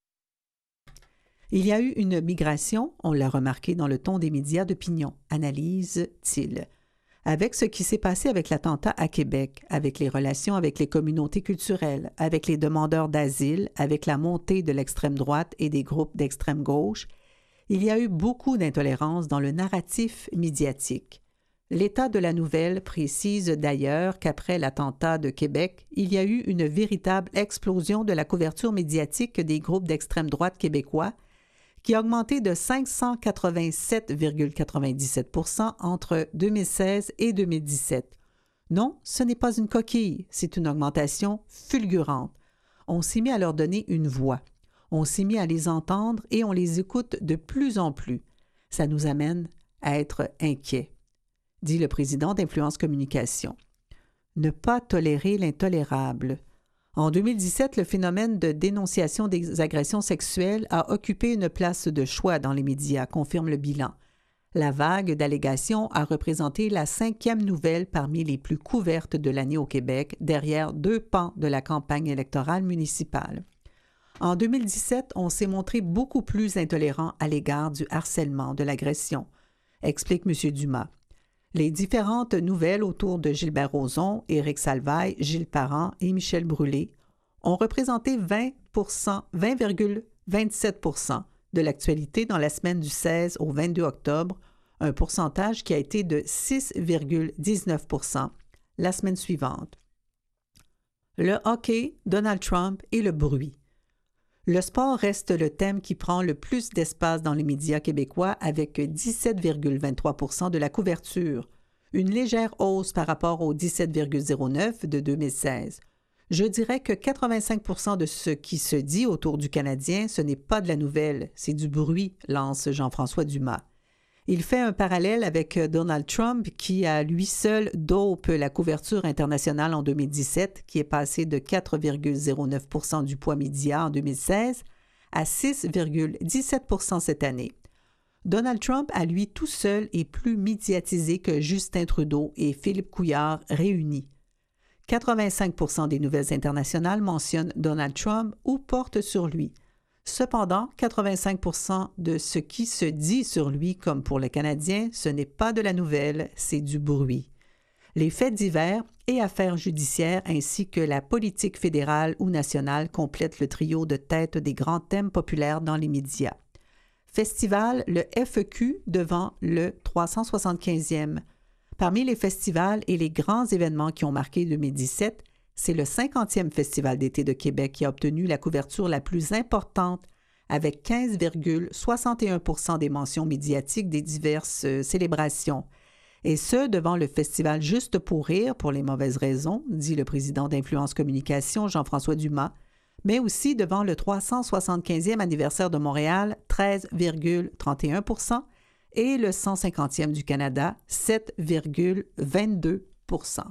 Il y a eu une migration, on l'a remarqué dans le ton des médias d'opinion, analyse-t-il. Avec ce qui s'est passé avec l'attentat à Québec, avec les relations avec les communautés culturelles, avec les demandeurs d'asile, avec la montée de l'extrême droite et des groupes d'extrême gauche, il y a eu beaucoup d'intolérance dans le narratif médiatique. L'État de la Nouvelle précise d'ailleurs qu'après l'attentat de Québec, il y a eu une véritable explosion de la couverture médiatique des groupes d'extrême droite québécois qui a augmenté de cinq cent quatre-vingt-sept virgule quatre-vingt-dix-sept pour cent entre deux mille seize et deux mille dix-sept. Non, ce n'est pas une coquille, c'est une augmentation fulgurante. On s'est mis à leur donner une voix. On s'est mis à les entendre et on les écoute de plus en plus. Ça nous amène à être inquiets, dit le président d'Influence Communication. Ne pas tolérer l'intolérable. En deux mille dix-sept, le phénomène de dénonciation des agressions sexuelles a occupé une place de choix dans les médias, confirme le bilan. La vague d'allégations a représenté la cinquième nouvelle parmi les plus couvertes de l'année au Québec, derrière deux pans de la campagne électorale municipale. En deux mille dix-sept, on s'est montré beaucoup plus intolérant à l'égard du harcèlement, de l'agression, explique M. Dumas. Les différentes nouvelles autour de Gilbert Rozon, Éric Salvaille, Gilles Parent et Michel Brûlé ont représenté vingt pour cent, vingt virgule vingt-sept pour cent de l'actualité dans la semaine du seize au vingt-deux octobre, un pourcentage qui a été de six virgule dix-neuf pour cent la semaine suivante. Le hockey, Donald Trump et le bruit. Le sport reste le thème qui prend le plus d'espace dans les médias québécois avec dix-sept virgule vingt-trois pour cent de la couverture, une légère hausse par rapport aux dix-sept virgule zéro neuf de deux mille seize. Je dirais que quatre-vingt-cinq pour cent de ce qui se dit autour du Canadien, ce n'est pas de la nouvelle, c'est du bruit, lance Jean-François Dumas. Il fait un parallèle avec Donald Trump qui, à lui seul, dope la couverture internationale en deux mille dix-sept, qui est passée de quatre virgule zéro neuf pour cent du poids média en deux mille seize à six virgule dix-sept pour cent cette année. Donald Trump, à lui tout seul, est plus médiatisé que Justin Trudeau et Philippe Couillard réunis. quatre-vingt-cinq pour cent des nouvelles internationales mentionnent Donald Trump ou portent sur lui. Cependant, quatre-vingt-cinq pour cent de ce qui se dit sur lui, comme pour les Canadiens, ce n'est pas de la nouvelle, c'est du bruit. Les faits divers et affaires judiciaires ainsi que la politique fédérale ou nationale complètent le trio de tête des grands thèmes populaires dans les médias. Festival, le F E Q devant le trois cent soixante-quinzième. Parmi les festivals et les grands événements qui ont marqué deux mille dix-sept, c'est le cinquantième Festival d'été de Québec qui a obtenu la couverture la plus importante avec quinze virgule soixante et un pour cent des mentions médiatiques des diverses euh, célébrations. Et ce, devant le Festival Juste pour rire, pour les mauvaises raisons, dit le président d'Influence Communication, Jean-François Dumas, mais aussi devant le trois cent soixante-quinzième anniversaire de Montréal, treize virgule trente et un pour cent, et le cent cinquantième du Canada, sept virgule vingt-deux pour cent.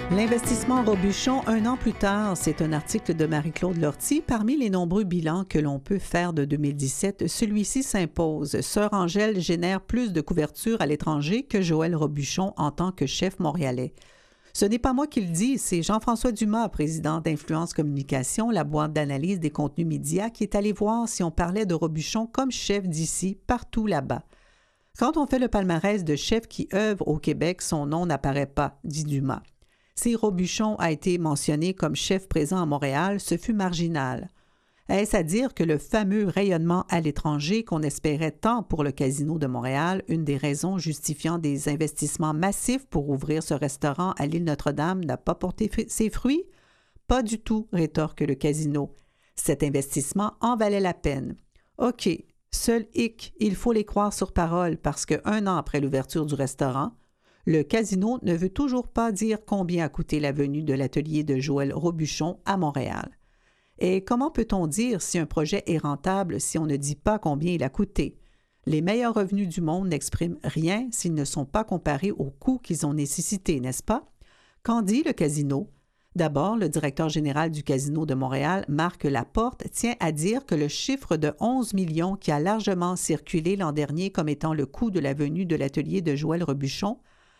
L'investissement Robuchon, un an plus tard, c'est un article de Marie-Claude Lortie. Parmi les nombreux bilans que l'on peut faire de deux mille dix-sept, celui-ci s'impose. Sœur Angèle génère plus de couverture à l'étranger que Joël Robuchon en tant que chef montréalais. Ce n'est pas moi qui le dis, c'est Jean-François Dumas, président d'Influence Communication, la boîte d'analyse des contenus médias, qui est allé voir si on parlait de Robuchon comme chef d'ici, partout là-bas. Quand on fait le palmarès de chefs qui œuvrent au Québec, son nom n'apparaît pas, dit Dumas. Si Robuchon a été mentionné comme chef présent à Montréal, ce fut marginal. Est-ce à dire que le fameux rayonnement à l'étranger qu'on espérait tant pour le Casino de Montréal, une des raisons justifiant des investissements massifs pour ouvrir ce restaurant à l'île Notre-Dame, n'a pas porté ses fruits? Pas du tout, rétorque le Casino. Cet investissement en valait la peine. OK, seul hic, il faut les croire sur parole parce qu'un an après l'ouverture du restaurant, le Casino ne veut toujours pas dire combien a coûté la venue de l'atelier de Joël Robuchon à Montréal. Et comment peut-on dire si un projet est rentable si on ne dit pas combien il a coûté? Les meilleurs revenus du monde n'expriment rien s'ils ne sont pas comparés aux coûts qu'ils ont nécessités, n'est-ce pas? Qu'en dit le Casino? D'abord, le directeur général du Casino de Montréal, Marc Laporte, tient à dire que le chiffre de onze millions qui a largement circulé l'an dernier comme étant le coût de la venue de l'atelier de Joël Robuchon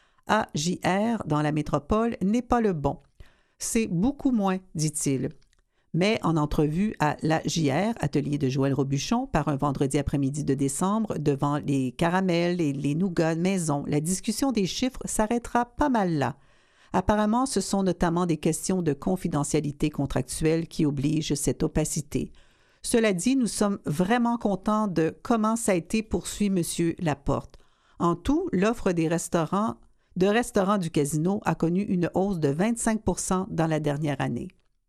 à J R dans la métropole n'est pas le bon. C'est beaucoup moins, dit-il. Mais en entrevue à l'A J R, atelier de Joël Robuchon, par un vendredi après-midi de décembre, devant les caramels et les nougats maison, la discussion des chiffres s'arrêtera pas mal là. Apparemment, ce sont notamment des questions de confidentialité contractuelle qui obligent cette opacité. Cela dit, nous sommes vraiment contents de comment ça a été, poursuit M. Laporte. En tout, l'offre des restaurants de restaurants du Casino a connu une hausse de vingt-cinq pour cent dans la dernière année.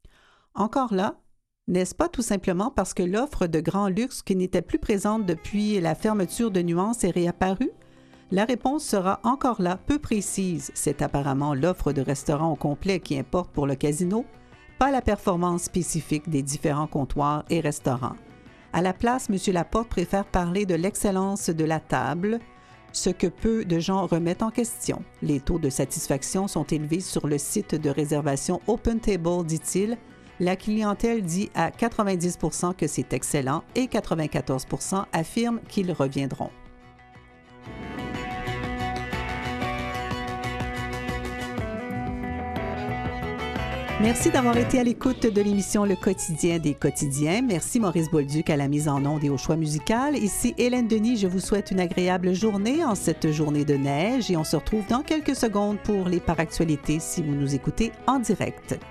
Encore là, n'est-ce pas tout simplement parce que l'offre de grand luxe qui n'était plus présente depuis la fermeture de Nuance est réapparue? La réponse sera encore là, peu précise. C'est apparemment l'offre de restaurants au complet qui importe pour le Casino, pas la performance spécifique des différents comptoirs et restaurants. À la place, M. Laporte préfère parler de l'excellence de la table, ce que peu de gens remettent en question. Les taux de satisfaction sont élevés sur le site de réservation OpenTable, dit-il. La clientèle dit à quatre-vingt-dix pour cent que c'est excellent et quatre-vingt-quatorze pour cent affirment qu'ils reviendront. Merci d'avoir été à l'écoute de l'émission Le Quotidien des quotidiens. Merci Maurice Bolduc à la mise en onde et au choix musical. Ici Hélène Denis, je vous souhaite une agréable journée en cette journée de neige et on se retrouve dans quelques secondes pour les Par Actualités si vous nous écoutez en direct.